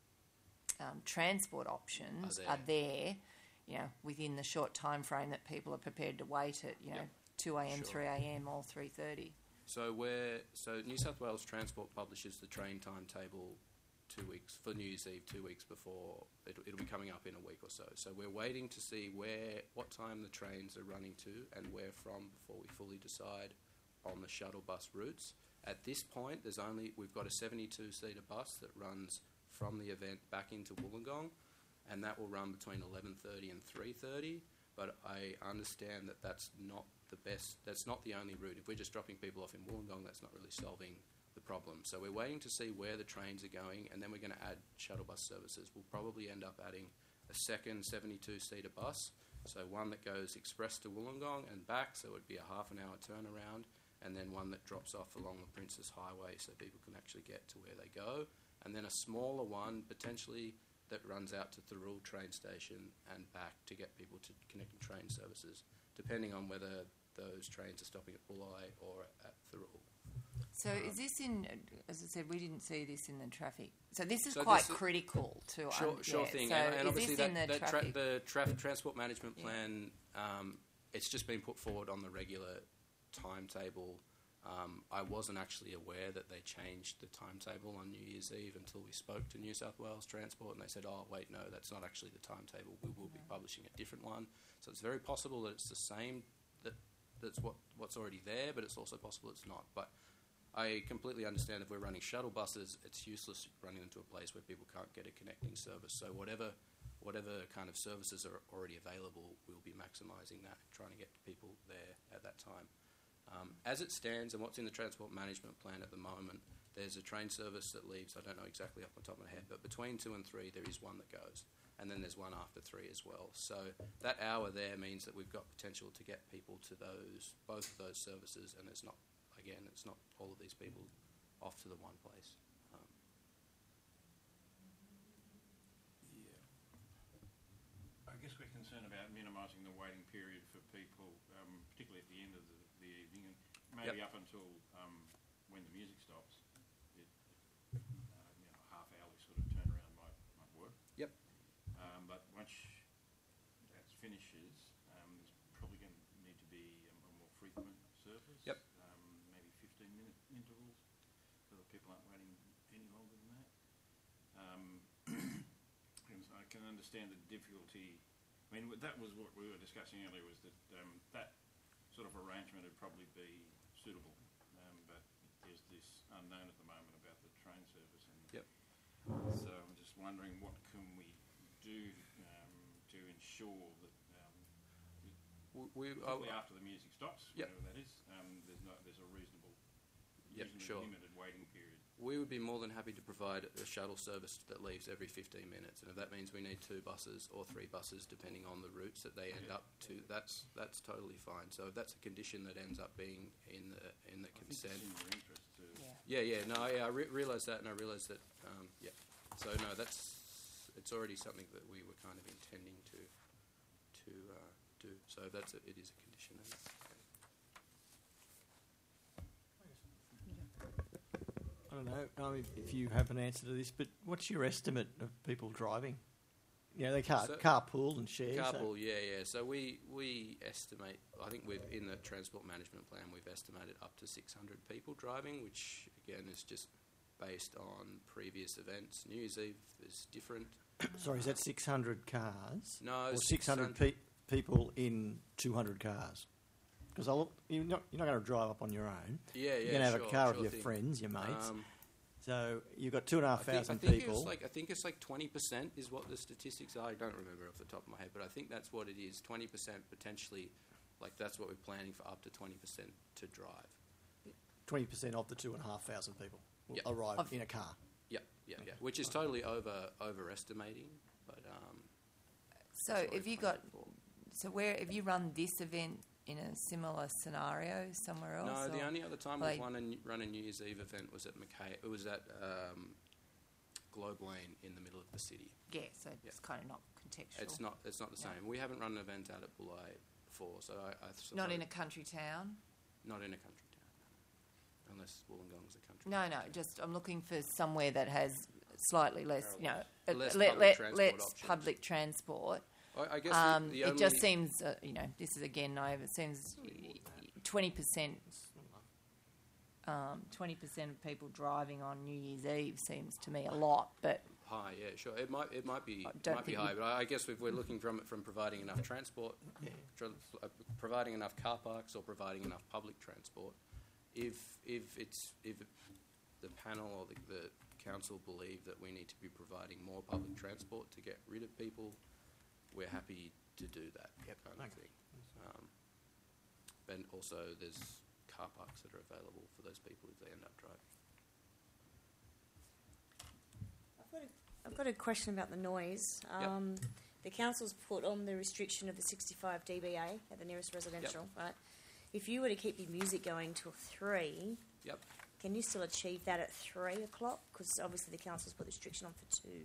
um, transport options Are are there. there, you know, within the short time frame that people are prepared to wait at, you know, Yep. two a.m., Sure. three a.m. or three thirty. So we're so New South Wales Transport publishes the train timetable two weeks for New Year's Eve, two weeks before it'll, it'll be coming up in a week or so. So we're waiting to see where what time the trains are running to and where from before we fully decide on the shuttle bus routes. At this point, there's only we've got a seventy-two seater bus that runs from the event back into Wollongong, and that will run between eleven thirty and three thirty. But I understand that that's not the best. That's not the only route. If we're just dropping people off in Wollongong, that's not really solving the problem. So we're waiting to see where the trains are going, and then we're going to add shuttle bus services. We'll probably end up adding a second seventy-two seater bus, so one that goes express to Wollongong and back, so it would be a half an hour turnaround, and then one that drops off along the Princess Highway so people can actually get to where they go, and then a smaller one, potentially, that runs out to Thirroul train station and back to get people to connecting train services, depending on whether those trains are stopping at Bulli or at Thirroul. So Um, is this in, as I said, we didn't see this in the traffic. So this is So quite this is- critical to Sure, um, sure yeah. thing. So and, and is obviously this in that, the that traffic? tra- the traffic transport management Yeah. plan, um, it's just been put forward on the regular timetable. Um, I wasn't actually aware that they changed the timetable on New Year's Eve until we spoke to New South Wales Transport, and they said, oh, wait, no, that's not actually the timetable. We will be publishing a different one. So it's very possible that it's the same, that that's what, what's already there, but it's also possible it's not. But I completely understand if we're running shuttle buses, it's useless running them to a place where people can't get a connecting service. So whatever whatever kind of services are already available, we'll be maximising that, trying to get people there at that time. Um, as it stands and what's in the transport management plan at the moment, there's a train service that leaves, I don't know exactly off the top of my head, but between two and three there is one that goes. And then there's one after three as well. So that hour there means that we've got potential to get people to those, both of those services, and it's not, again, it's not all of these people off to the one place. Um, I guess we're concerned about minimising the waiting period for people, um, particularly at the end of the, the evening, and maybe Yep. up until um, when the music stops. It, uh, you know, a half-hourly sort of turnaround might, might work. Yep. Um, but once that finishes, um, there's probably going to need to be a, a more frequent service. Yep. Um, maybe fifteen-minute intervals, so that people aren't waiting any longer than that. Um, and I can understand the difficulty. I mean, that was what we were discussing earlier, was that um, that sort of arrangement would probably be suitable, um, but there's this unknown at the moment about the train service. And Yep. so I'm just wondering, what can we do um, to ensure that um, We, we, probably oh, after the music stops, Yep. whatever that is, um, there's, no, there's a reasonable, Yep, reasonably sure. limited waiting period. we would be more than happy to provide a shuttle service that leaves every fifteen minutes, and if that means we need two buses or three buses, depending on the routes that they end Yeah. up to, that's that's totally fine. So if that's a condition that ends up being in the in the I think consent. it's in your interest to... Yeah. Yeah, yeah, no, yeah, I re- realise that, and I realise that, um, yeah. So no, that's it's already something that we were kind of intending to to uh, do. So that's a, it is a condition. And that's okay. I don't know um, if, if you have an answer to this, but what's your estimate of people driving? You know, they car, So- carpool and share. so- Carpool, yeah, yeah. So we, we estimate, I think we've, in the transport management plan, we've estimated up to six hundred people driving, which again is just based on previous events. New Year's Eve is different. Sorry, is that six hundred cars? No, Or six hundred pe- people in two hundred cars? Because you're not, you're not going to drive up on your own. Yeah, yeah, You're going to have sure, a car sure with your thing. friends, your mates. Um, so you've got two and a half I think, I thousand think people. It's like, I think it's like twenty percent is what the statistics are. I don't remember off the top of my head, but I think that's what it is. twenty percent potentially, like that's what we're planning for, up to twenty percent to drive. twenty percent of the two and a half thousand people will Yep. arrive Of- in a car. Yeah, yeah, yeah. Which is totally over overestimating, but um, So that's what have we're you got, planning for. so where, have you run this event in a similar scenario somewhere else? No, the or- only other time like- we've run a, run a New Year's Eve event was at McKay. It was at um, Globe Lane in the middle of the city. Yeah, so Yeah. it's kind of not contextual. It's not. It's not the No. same. We haven't run an event out at Bulli before, so I, I suppose Not in a country town? not in a country town, no. Unless Wollongong's a country. No, no, just I'm looking for somewhere that has slightly less, you know, uh, Less let, public let, transport let's options. public transport. I, I guess Um, the, the it only just seems, uh, you know, this is again naive. It seems twenty percent, um, twenty percent of people driving on New Year's Eve seems to me a lot. But high. Yeah, sure. It might. It might be. I It don't might be think high, we- but I I guess if we're looking from from providing enough transport, tr- uh, providing enough car parks, or providing enough public transport, if if it's if the panel or the, the council believe that we need to be providing more public transport to get rid of people, we're happy to do that Yep. kind of Okay. thing. Um, and also, there's car parks that are available for those people if they end up driving. I've got a, I've got a question about the noise. Um, The council's put on the restriction of the sixty-five D B A at the nearest residential, right? If you were to keep your music going till three, Yep. can you still achieve that at three o'clock? Because obviously the council's put the restriction on for two.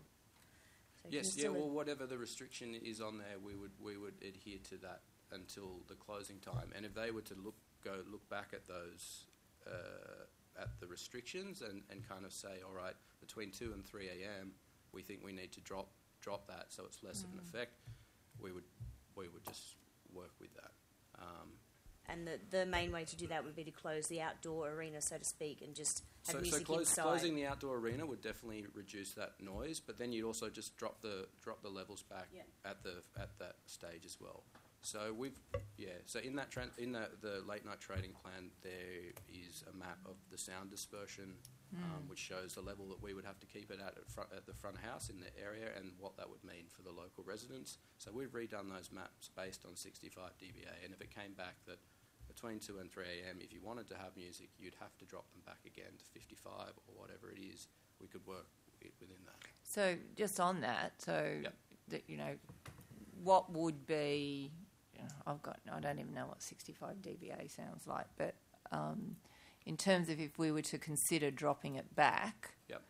So can Yes, you yeah. still- Well, whatever the restriction is on there, we would we would adhere to that until the closing time. And if they were to look go look back at those uh, at the restrictions and, and kind of say, all right, between two and three a.m., we think we need to drop drop that so it's less of an effect. We would we would just work with that. Um, And the, the main way to do that would be to close the outdoor arena, so to speak, and just have so, so music close, inside. closing the outdoor arena would definitely reduce that noise, but then you'd also just drop the drop the levels back Yeah. at the at that stage as well. So we've yeah. So in that tran in the, the late night trading plan, there is a map of the sound dispersion, um, which shows the level that we would have to keep it at at, front, at the front house in the area and what that would mean for the local residents. So we've redone those maps based on sixty-five D B A, and if it came back that between two and three a.m., if you wanted to have music, you'd have to drop them back again to fifty-five or whatever it is. We could work it within that. so just on that, so Yep. that, you know, what would be? You know, I've got I don't even know what sixty-five D B A sounds like, but um, in terms of if we were to consider dropping it back, Yep.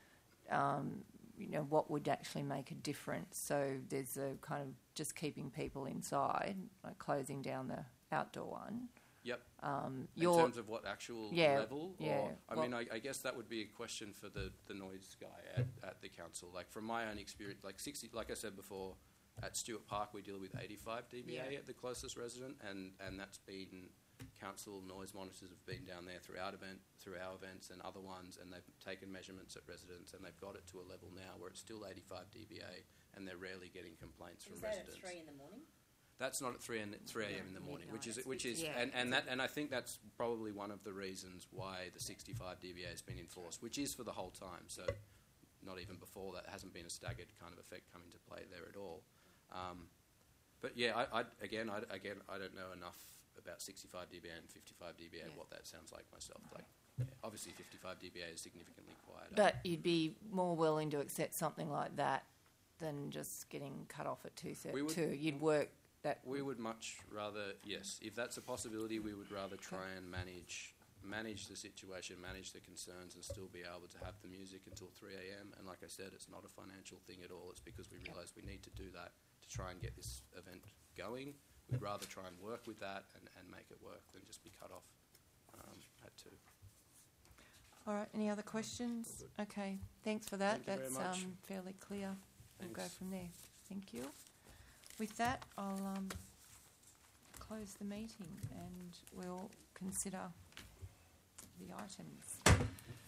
um, you know, what would actually make a difference? So there's a kind of just keeping people inside, like closing down the outdoor one. Yep. Um, In your terms of what actual Yeah, level? yeah. Or, I Well- mean, I, I guess that would be a question for the, the noise guy at, at the council. Like, from my own experience, like sixty, like I said before, at Stewart Park we deal with eighty-five D B A Yeah. at the closest resident, and, and that's been, council noise monitors have been down there throughout event, through our events and other ones, and they've taken measurements at residents, and they've got it to a level now where it's still eighty-five D B A, and they're rarely getting complaints from Was that residents. at three in the morning? That's not at three and three a.m. in the morning, which is which is Yeah. and, and that and I think that's probably one of the reasons why the sixty-five D B A has been enforced, which is for the whole time. So, not even before that hasn't been a staggered kind of effect come into play there at all. Um, but yeah, I, I again, I, again, I don't know enough about sixty-five D B A and fifty-five D B A and Yeah. what that sounds like myself. Like, yeah, obviously, fifty-five D B A is significantly quieter. But you'd be more willing to accept something like that than just getting cut off at two We would- thirty-two. You'd work that. We would much rather, yes, if that's a possibility, we would rather try and manage manage the situation, manage the concerns, and still be able to have the music until three a.m. And like I said, it's not a financial thing at all. It's because we realise we need to do that to try and get this event going. We'd rather try and work with that and, and make it work than just be cut off um, at two. All right, any other questions? Okay, thanks for that. Thank you very That's much. um, fairly clear. We'll go Thanks. from there. Thank you. With that, I'll um, close the meeting and we'll consider the items.